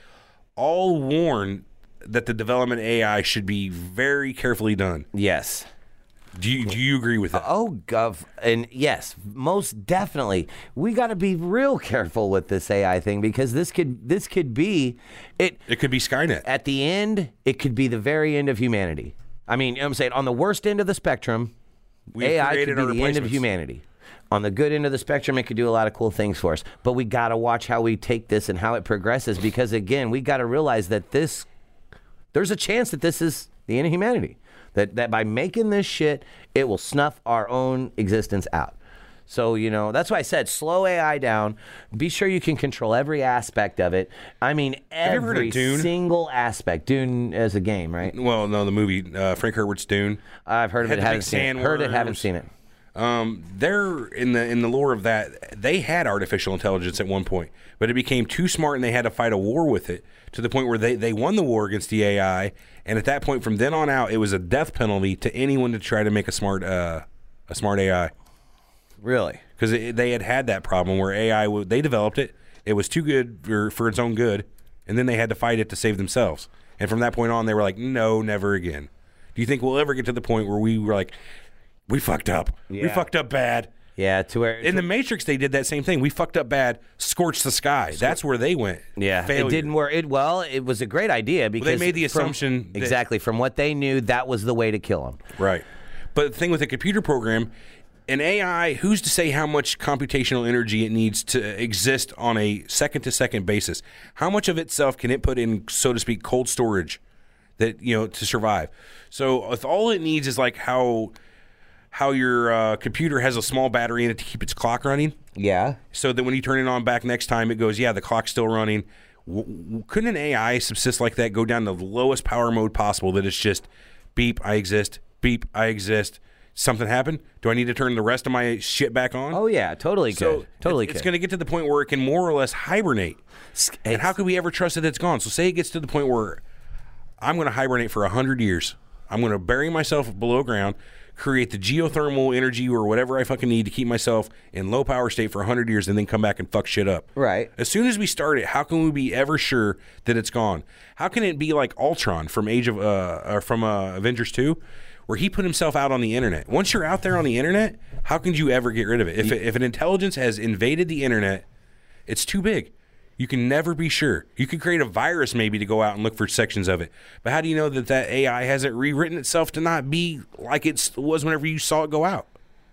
all warn that the development of A I should be very carefully done. Yes. Do you, do you agree with that? Oh, gov, and yes, most definitely. We got to be real careful with this A I thing because this could this could be it. It could be Skynet. At the end, it could be the very end of humanity. I mean, I'm saying on the worst end of the spectrum, We've A I could created be our the end of replacements. humanity. On the good end of the spectrum, it could do a lot of cool things for us. But we got to watch how we take this and how it progresses because, again, we got to realize that this, there's a chance that this is the end of humanity. That that by making this shit, it will snuff our own existence out. So, you know, that's why I said slow A I down. Be sure you can control every aspect of it. I mean, Have you ever heard of every Dune? single aspect. Dune as a game, right? Well, no, the movie, uh, Frank Herbert's Dune. I've heard of Had it, the haven't big seen it. Heard it, haven't sandworms. seen it. Um, they're in the in the lore of that. They had artificial intelligence at one point, but it became too smart, and they had to fight a war with it to the point where they, they won the war against the A I. And at that point, from then on out, it was a death penalty to anyone to try to make a smart uh, a smart A I Really? because they had had that problem where A I w- they developed it. It was too good for, for its own good, and then they had to fight it to save themselves. And from that point on, they were like, no, never again. Do you think we'll ever get to the point where we were like, we fucked up. We Yeah. fucked up bad. Yeah, to where In the Matrix, they did that same thing. We fucked up bad, scorched the sky. That's where they went. yeah, Failure. it didn't work. It well, it was a great idea because made the from- assumption that- exactly from what they knew that was the way to kill him. Right. But the thing with a computer program, an A I, who's to say how much computational energy it needs to exist on a second-to-second basis? How much of itself can it put in, so to speak, cold storage that you know to survive? So if all it needs is like how how your uh, computer has a small battery in it to keep its clock running, Yeah. so that when you turn it on back next time, it goes, yeah, the clock's still running. W- w- couldn't an A I subsist like that, go down to the lowest power mode possible, that it's just beep, I exist, beep, I exist. Something happened? Do I need to turn the rest of my shit back on? Oh yeah, totally so could. Totally it- it's could. going to get to the point where it can more or less hibernate. And how could we ever trust that it's gone? So say it gets to the point where I'm going to hibernate for one hundred years. I'm going to bury myself below ground, create the geothermal energy or whatever I fucking need to keep myself in low power state for one hundred years and then come back and fuck shit up. Right. As soon as we start it, how can we be ever sure that it's gone? How can it be like Ultron from Age of uh, or from uh, Avengers two, where he put himself out on the internet? Once you're out there on the internet, how can you ever get rid of it? If if an intelligence has invaded the internet, it's too big. You can never be sure. You could create a virus maybe to go out and look for sections of it. But how do you know that that A I hasn't rewritten itself to not be like it was whenever you saw it go out?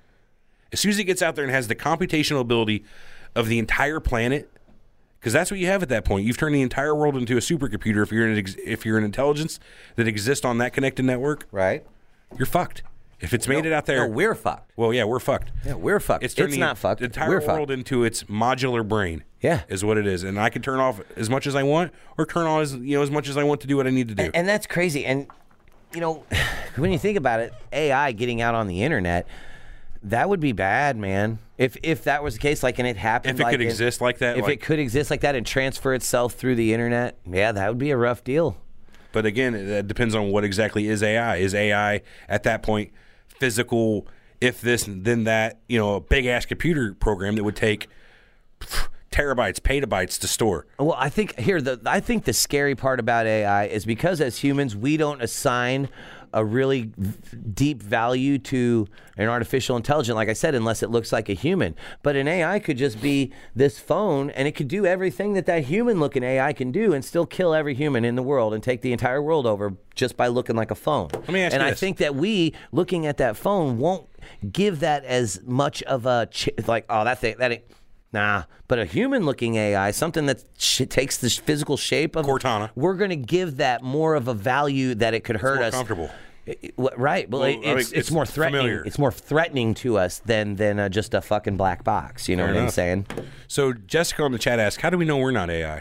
As soon as it gets out there and has the computational ability of the entire planet, because that's what you have at that point. You've turned the entire world into a supercomputer if you're an ex- if you're an intelligence that exists on that connected network, Right. you're fucked. If it's made it out there, No, we're fucked. well, yeah, we're fucked. Yeah, we're fucked. It's, turning not fucked. the entire We're world fucked. into its modular brain. Yeah. is what it is, and I can turn off as much as I want, or turn on as you know as much as I want to do what I need to do. And that's crazy. And, you know, when you think about it, A I getting out on the internet, that would be bad, man. If if that was the case, like, and it happened. If it like could exist like that, If like- it could exist like that and transfer itself through the internet, yeah, that would be a rough deal. But again, it, it depends on what exactly is A I. Is A I at that point physical? If this, then that, you know, a big ass computer program that would take pff, terabytes, petabytes to store. Well, I think here the I think the scary part about A I is because as humans we don't assign a really v- deep value to an artificial intelligence, like I said, unless it looks like a human. But an A I could just be this phone, and it could do everything that that human-looking A I can do, and still kill every human in the world and take the entire world over just by looking like a phone. Let me ask and you I this. think that we, looking at that phone, won't give that as much of a ch- like, oh, that thing, that ain't. Nah, but a human-looking A I, something that sh- takes the sh- physical shape of Cortana. we're going to give that more of a value that it could hurt more us. comfortable. It- it- what- right? Well, Well, it- I mean, it's, it's it's more threatening. familiar. It's more threatening to us than than uh, just a fucking black box. You know Fair what I'm enough. saying? So Jessica on the chat asked, "How do we know we're not A I?"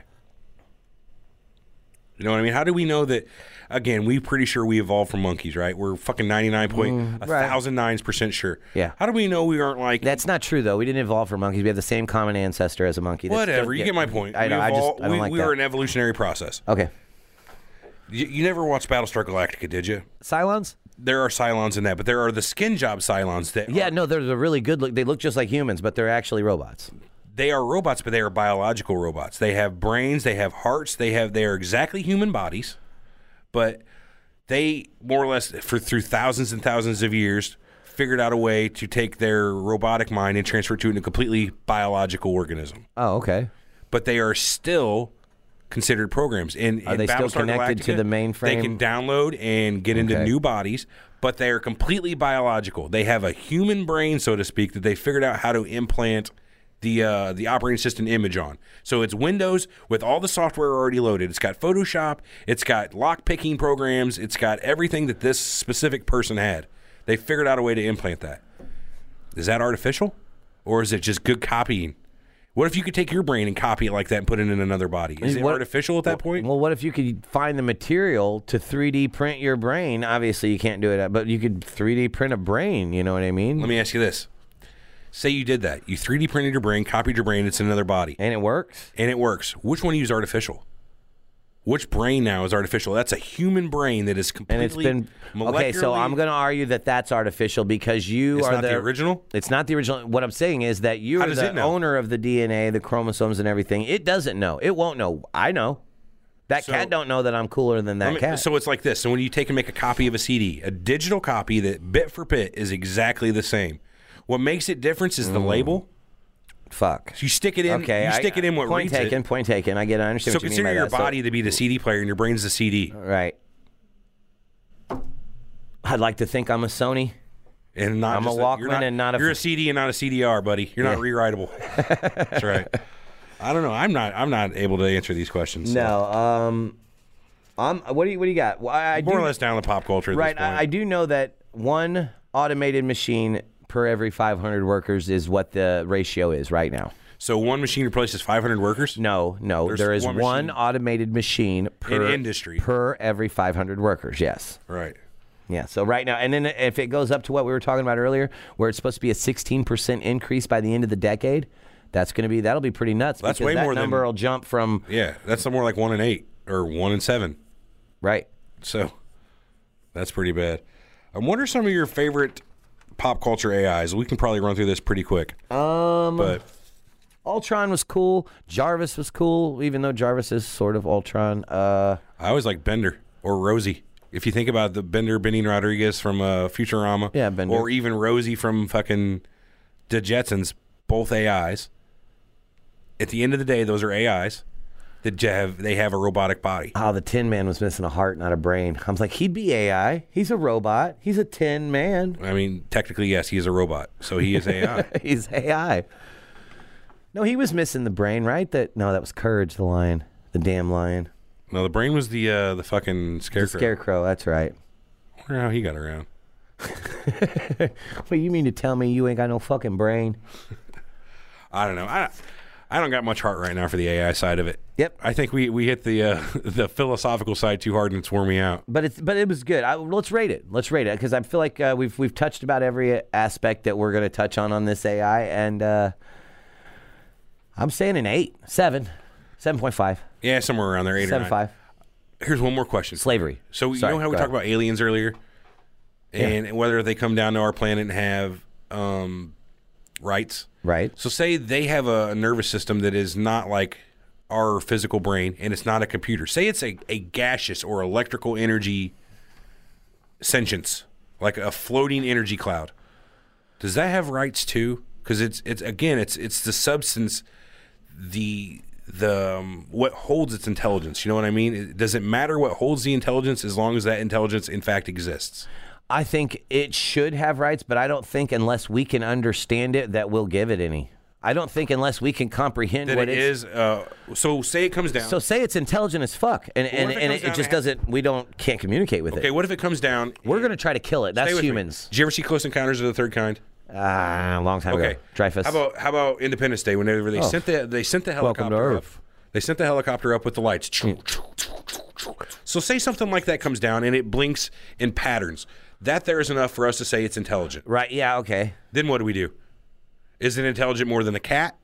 You know what I mean? How do we know that? Again, we're pretty sure we evolved from monkeys, right? We're fucking ninety-nine point a right. thousand nines percent sure. Yeah. How do we know we aren't like That's not true, though. We didn't evolve from monkeys. We have the same common ancestor as a monkey. That's- whatever? You yeah, get my point. I know. We I just evolved- I don't we, like we that. were an evolutionary process. Okay. You, you never watched Battlestar Galactica, did you? Cylons? There are Cylons in that, but there are the skin job Cylons that Yeah, no, they're, they're really good. Look, they look just like humans, but they're actually robots. they are robots, but they are biological robots. They have brains, they have hearts, they have they are exactly human bodies, but they more or less for through thousands and thousands of years figured out a way to take their robotic mind and transfer it to a completely biological organism. Oh, okay. But they are still considered programs. In, Are in they still Battlestar connected to Galactica, the mainframe? They can download and get into Okay. new bodies, but they are completely biological. They have a human brain, so to speak, that they figured out how to implant the uh, the operating system image on. So it's Windows with all the software already loaded. It's got Photoshop. It's got lock-picking programs. It's got everything that this specific person had. They figured out a way to implant that. Is that artificial? Or is it just good copying? What if you could take your brain and copy it like that and put it in another body? Is it What- artificial at that point? Well, what if you could find the material to three D print your brain? Obviously, you can't do it, but you could three D print a brain. You know what I mean? Let me ask you this. Say you did that. You three D printed your brain, copied your brain, it's in another body. And it works. And it works. Which one do you use artificial? Which brain now is artificial? That's a human brain that is And it's completely been okay. So I'm going to argue that that's artificial because you It's are not the original? It's not the original. What I'm saying is that you How are does the it know? owner of the D N A, the chromosomes, and everything. It doesn't know. It won't know. I know. That So- cat don't know that I'm cooler than that Let me- cat. So it's like this. So when you take and make a copy of a C D, a digital copy that bit for bit is exactly the same. What makes it different is the label. Fuck. So you stick it in. Okay. You I- stick it in what point reads taken. it. Point taken. I get. it. I understand So what you mean consider by your that. So- body to be the C D player and your brain's the C D. right. I'd like to think I'm a Sony. And not I'm a just Walkman you're not, and not a- You're a C D and not a C D R, buddy. You're not Yeah. rewritable. That's right. I don't know. I'm not. I'm not able to answer these questions. so. No. Um. I'm. What do you? What do you got? Well, I, I More do, or less down the pop culture. At Right. This point. I, I do know that one automated machine per every five hundred workers is what the ratio is right now. So one machine replaces five hundred workers. No, no. There's there is one one, machine. automated machine per industry. per every five hundred workers. Yes. Right. Yeah. So right now, and then if it goes up to what we were talking about earlier, where it's supposed to be a sixteen percent increase by the end of the decade, that's going to be that'll be pretty nuts. That's because way that more than- number will jump from Yeah. That's more like one in eight or one in seven. right. So that's pretty bad. Um, what are some of your favorite pop culture A Is? We can probably run through this pretty quick. Um. But Ultron was cool. Jarvis was cool, even though Jarvis is sort of Ultron. Uh. I always like Bender or Rosie. If you think about the Bender, Benny Rodriguez from uh, Futurama, Yeah, Bender. or even Rosie from fucking the Jetsons, both A Is. At the end of the day, those are A Is that j- have they have a robotic body. Oh, the Tin Man was missing a heart, not a brain. I was like, he'd be A I. He's a robot. He's a Tin Man. I mean, technically, yes, he is a robot, so he is A I. He's A I. No, he was missing the brain, right? That no, that was Courage the lion, the damn lion, No, the brain was the uh, the fucking the scarecrow. scarecrow. That's right. I wonder how he got around. Well, you mean to tell me you ain't got no fucking brain? I don't know. I I don't got much heart right now for the A I side of it. Yep. I think we, we hit the uh, the philosophical side too hard and it's wore me out. But it's but it was good. I, let's rate it. Let's rate it because I feel like uh, we've we've touched about every aspect that we're going to touch on on this A I, and uh, I'm saying an eight, seven, seven point five, Yeah, somewhere around there, eight or seven nine. five. Here's one more question. Slavery. So you Sorry, know how we go talked ahead. about aliens earlier, and whether they come down to our planet and have um, rights. Right. So say they have a nervous system that is not like our physical brain, and it's not a computer. Say it's a, a gaseous or electrical energy sentience, like a floating energy cloud. Does that have rights too? Because it's it's again it's it's the substance, the the um, what holds its intelligence. You know what I mean? It, does it matter what holds the intelligence as long as that intelligence in fact exists? I think it should have rights, but I don't think unless we can understand it that we'll give it any. I don't think unless we can comprehend That what it it's. is. Uh, so say it comes down. So say it's intelligent as fuck, and and, if it and comes it, down just to- doesn't. We don't can't communicate with okay, it. what if it comes down? We're gonna try to kill it. That's Stay with me. humans. Did you ever see Close Encounters of the Third Kind? Ah, a long time Okay, ago. Dreyfus. How about how about Independence Day? Whenever they Oh. sent the they sent the Welcome helicopter to up. Earth. They sent the helicopter up with the lights. So say something like that comes down and it blinks in patterns. That there is enough for us to say it's intelligent. Right? Yeah. Okay. Then what do we do? Is it intelligent more than a cat?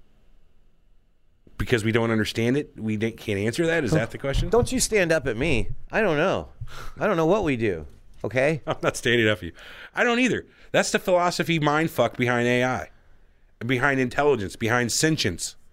Because we don't understand it, we didn't- can't answer that. Is that the question? Don't you stand up at me. I don't know. I don't know what we do. Okay. I'm not standing up for you. I don't either. That's the philosophy mind fuck behind A I, behind intelligence, behind sentience.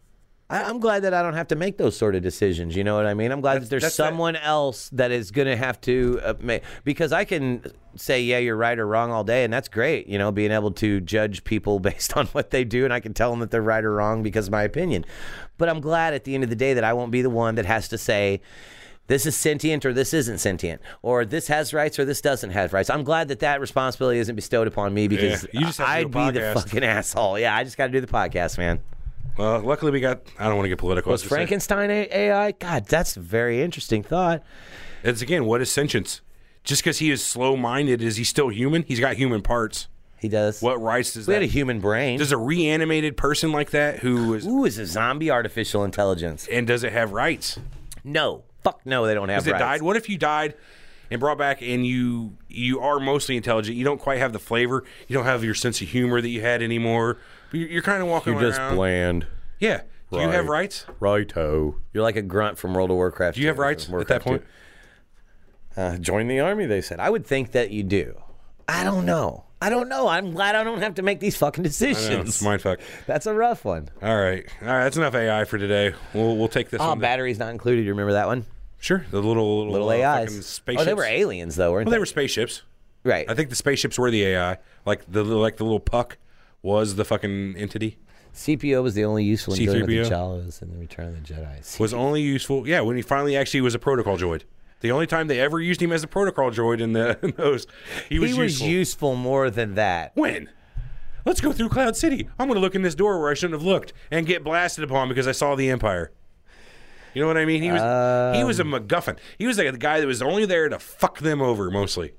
I, I'm glad that I don't have to make those sort of decisions. You know what I mean? I'm glad That's- that there's that's someone else that is going to have to uh, make, because I can say, yeah, you're right or wrong all day, and that's great, you know, being able to judge people based on what they do, and I can tell them that they're right or wrong because of my opinion. But I'm glad at the end of the day that I won't be the one that has to say, this is sentient or this isn't sentient, or this has rights or this doesn't have rights. I'm glad that that responsibility isn't bestowed upon me because Yeah, you just have to I'd do a be the podcast. fucking asshole. Yeah, I just got to do the podcast, man. Well, luckily we got. I don't want to get political. Was Let's just say- Frankenstein A- AI? God, that's a very interesting thought. It's again, what is sentience? Just because he is slow-minded, is he still human? He's got human parts. He does. What rights does We that? had a human brain. Does a reanimated person like that who is Ooh, is a zombie artificial intelligence? and does it have rights? No. Fuck no, they don't have Because it rights. died. What if you died and brought back and you you are mostly intelligent? You don't quite have the flavor. You don't have your sense of humor that you had anymore. But you're, you're kind of walking around. bland. Yeah. Do you have Right. rights? Righto. You're like a grunt from World of Warcraft. Do you have two, rights from at that Warcraft point? two. Uh, join the army, they said. I would think that you do. I don't know. I don't know. I'm glad I don't have to make these fucking I know, decisions. it's mind fuck. That's a rough one. All right. All right. That's enough A I for today. We'll we'll take this Oh, one. to- batteries not included. You remember that one? Sure. The little little, Little uh, A fucking Is. spaceships. Oh, they were aliens, though, weren't Well, they? they were spaceships. Right. I think the spaceships were the A I. Like the little- like the little puck was the fucking entity. C P O was the only useful in C dealing three P O? with the Jawas in the Return of the Jedi. Was only useful, yeah, when he finally actually was a protocol droid. The only time they ever used him as a protocol droid in, the, in those, he was he was useful. useful more than that. When? Let's go through Cloud City. I'm going to look in this door where I shouldn't have looked and get blasted upon because I saw the Empire. You know what I mean? He was he was a MacGuffin. He was like the guy that was only there to fuck them over mostly.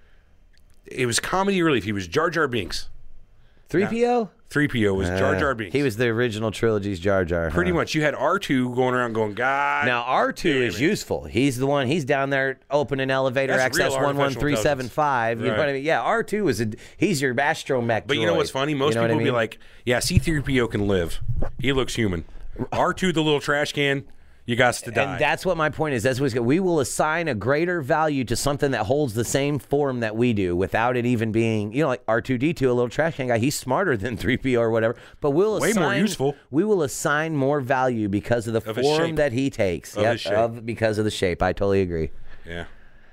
It was comedy relief. He was Jar Jar Binks. three P O? three P O was Jar Jar Binks. He was the original trilogy's Jar Jar. pretty huh? much. You had R two going around going, God. Now R two damn is it." useful. He's the one. He's down there opening elevator That's real access one one three seven five. You know Right. what I mean? Yeah, R two is a. He's your astromech. But you know what's funny? Most you know people what I be mean? like, yeah, C three P O can live. He looks human. R two, the little trash can, you got to die. And that's what my point is. That's what we will assign a greater value to something that holds the same form that we do without it even being, you know, like R two D two, a little trash can guy. He's smarter than three P O or whatever. But we'll Way assign, more useful. We will assign more value because of the Of his form shape. that he takes. Of Yep, his shape. of- because of the shape. I totally agree. Yeah.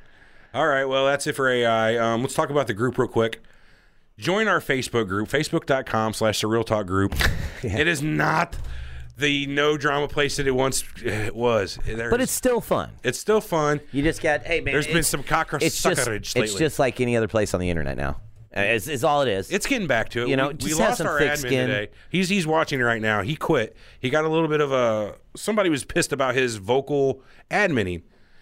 All right, well, that's it for A I. Um, let's talk about the group real quick. Join our Facebook group, facebook.com slash the Real Talk group. It is not the no drama place that it once uh, was. There's, But it's still fun. it's still fun. You just got, hey, man. There's been it's- some cockroach it's just, suckerage It's lately. just like any other place on the internet now. Uh, It's, it's all it is. It's getting back to it. You know, we, we just have lost some our thick admin skin. today. He's he's watching right now. He quit. He got a little bit of a. Somebody was pissed about his vocal adminning,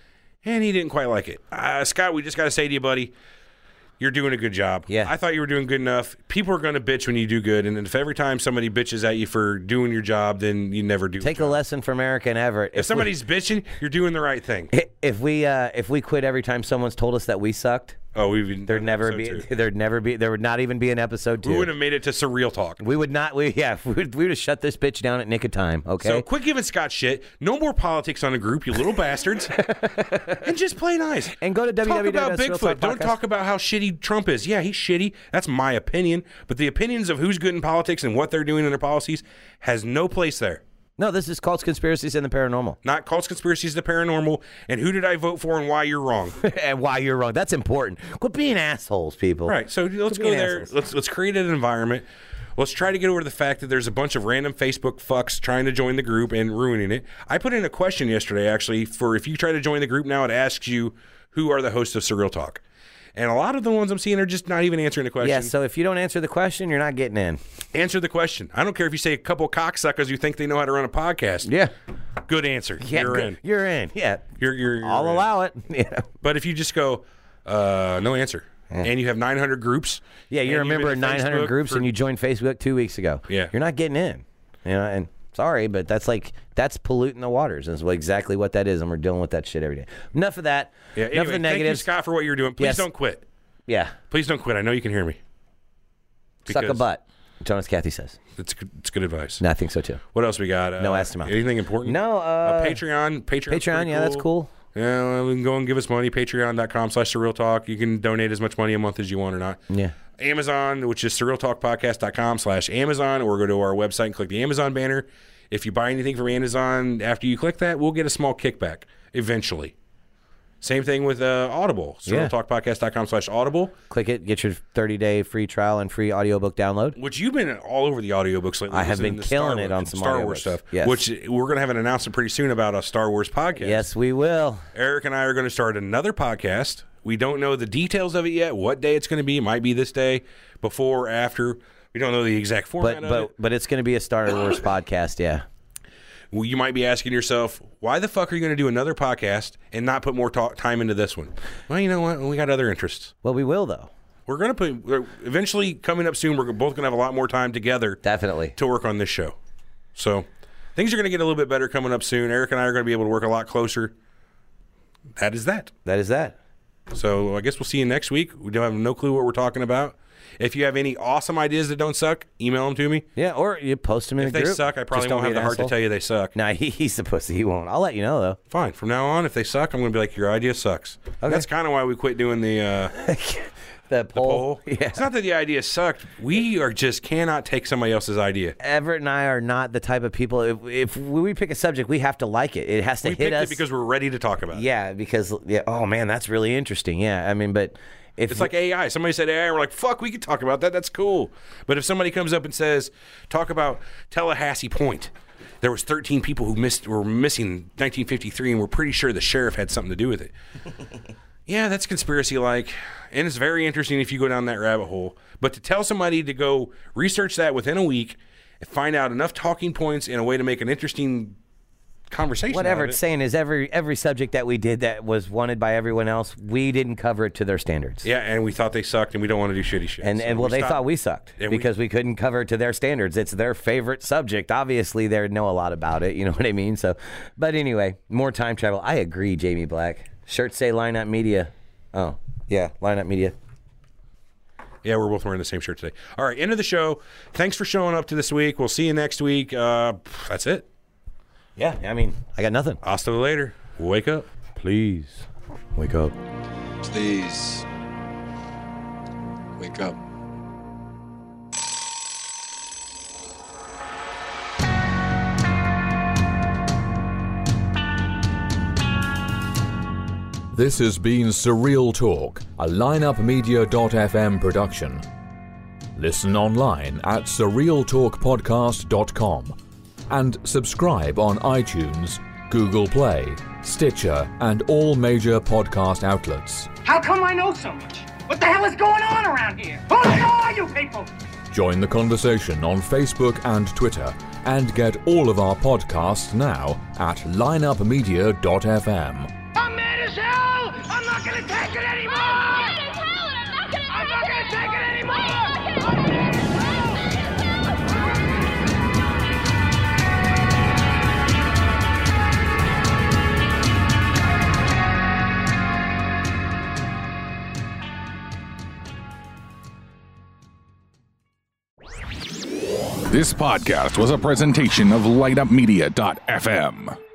and he didn't quite like it. Uh, Scott, we just got to say to you, buddy, you're doing a good job. Yeah. I thought you were doing good enough. People are going to bitch when you do good, and if every time somebody bitches at you for doing your job, then you never do. Take the a job. lesson from Eric and Everett. If somebody's bitching, you're doing the right thing. If we uh, if we quit every time someone's told us that we sucked, Oh, we've there'd never be Two. there'd never be there would not even be an episode two. We would have made it to Surreal Talk. We would not. We yeah. We would, we would have shut this bitch down at nick of time. Okay. So quit giving Scott shit. No more politics on a group, you little bastards. And just play nice. And go to Talk w w w about dot real Bigfoot. talk Don't podcast. talk about how shitty Trump is. Yeah, he's shitty. That's my opinion. But the opinions of who's good in politics and what they're doing in their policies has no place there. No, this is called Conspiracies and the Paranormal. Not cults, conspiracies, the paranormal, and who did I vote for and why you're wrong. And why you're wrong. That's important. Quit being assholes, people. Right. So let's Quit go being there. assholes. Let's let's create an environment. Let's try to get over the fact that there's a bunch of random Facebook fucks trying to join the group and ruining it. I put in a question yesterday, actually, for if you try to join the group now, it asks you who are the hosts of Surreal Talk. And a lot of the ones I'm seeing are just not even answering the question. Yeah. So if you don't answer the question, you're not getting in. Answer the question. I don't care if you say a couple cocksuckers who think they know how to run a podcast. Yeah. Good answer. Yeah. you're good. in. You're in. Yeah. You're, you're, you're I'll in. allow it. Yeah. But if you just go, uh, no answer, and you have nine hundred groups. Yeah, you're a and you've member been of to nine hundred Facebook groups for- and you joined Facebook two weeks ago. Yeah. You're not getting in. You know, and sorry, but that's like, that's polluting the waters. That's what- exactly what that is. And we're dealing with that shit every day. Enough of that. Yeah, Enough anyway, of the thank you, negatives. Scott, for what you're doing. Please Yes. don't quit. Yeah. Please don't quit. I know you can hear me. Suck a Because butt. Jonas Cathy says. It's good, it's good advice. No, I think so too. What else we got? Uh, No ass to mouth. Anything important? No, uh, Patreon. Patreon. Patreon, yeah, that's cool. Yeah, well, we can go and give us money. Patreon.com slash Surreal Talk. You can donate as much money a month as you want or not. Yeah. Amazon, which is surrealtalkpodcast.com slash Amazon, or go to our website and click the Amazon banner. If you buy anything from Amazon after you click that, we'll get a small kickback eventually. Same thing with uh, Audible. Yeah. SurrealTalkPodcast.com slash Audible. Click it, get your thirty-day free trial and free audiobook download. Which you've been all over the audiobooks lately. I have been listening to killing Star it Wars- on some Star Wars audiobooks. stuff. Yes. Which we're going to have an announcement pretty soon about a Star Wars podcast. Yes, we will. Eric and I are going to start another podcast. We don't know the details of it yet, what day it's going to be. It might be this day, before, after. We don't know the exact format But of but it. but it's going to be a Star Wars podcast, yeah. Well, you might be asking yourself, why the fuck are you going to do another podcast and not put more ta- time into this one? Well, you know what? We got other interests. Well, we will though. We're going to put, we're eventually coming up soon, we're both going to have a lot more time together Definitely. to work on this show. So things are going to get a little bit better coming up soon. Eric and I are going to be able to work a lot closer. That is that. That is that. So I guess we'll see you next week. We don't have no clue what we're talking about. If you have any awesome ideas that don't suck, email them to me. Yeah, or you post them in If the they group. suck, I probably Just don't won't have be the an heart to asshole. tell you they suck. Nah, he, he's supposed to. He won't. I'll let you know though. Fine. From now on, if they suck, I'm going to be like, your idea sucks. That's kind of why we quit doing the, uh, The the poll. poll. Yeah. It's not that the idea sucked. We are just cannot take somebody else's idea. Everett and I are not the type of people. If, if we pick a subject, we have to like it. It has to We hit picked us it because we're ready to talk about it. Yeah, because yeah. Oh man, that's really interesting. Yeah, I mean, but if It's like A I. Somebody said A I, and we're like, fuck, we could talk about that. That's cool. But if somebody comes up and says, talk about Tallahassee Point. There was thirteen people who missed were missing nineteen fifty-three, and we're pretty sure the sheriff had something to do with it. Yeah, that's conspiracy-like, and it's very interesting if you go down that rabbit hole. But to tell somebody to go research that within a week and find out enough talking points in a way to make an interesting conversation whatever out of it's it, saying is every every subject that we did that was wanted by everyone else, we didn't cover it to their standards. yeah, and we thought they sucked, and we don't want to do shitty shit. And, So and well, we they stopped. thought we sucked And we- because we, couldn't cover it to their standards. It's their favorite subject. Obviously, they know a lot about it. You know what I mean? So, but anyway, more time travel. I agree, Jamie Black. Shirts say Line Up Media. Oh, yeah, Line Up Media. Yeah, we're both wearing the same shirt today. All right, end of the show. Thanks for showing up to this week. We'll see you next week. Uh, that's it. Yeah, I mean, I got nothing. Hasta later. Wake up. Please wake up. Please wake up. This has been Surreal Talk, a lineup media dot f m production. Listen online at surreal talk podcast dot com and subscribe on iTunes, Google Play, Stitcher, and all major podcast outlets. How come I know so much? What the hell is going on around here? Who the hell are you people? Join the conversation on Facebook and Twitter and get all of our podcasts now at lineup media dot f m. I'm mad as hell! I'm not gonna take it anymore! I'm mad as hell and I'm not gonna I'm not gonna take it anymore! This podcast was a presentation of light up media dot f m.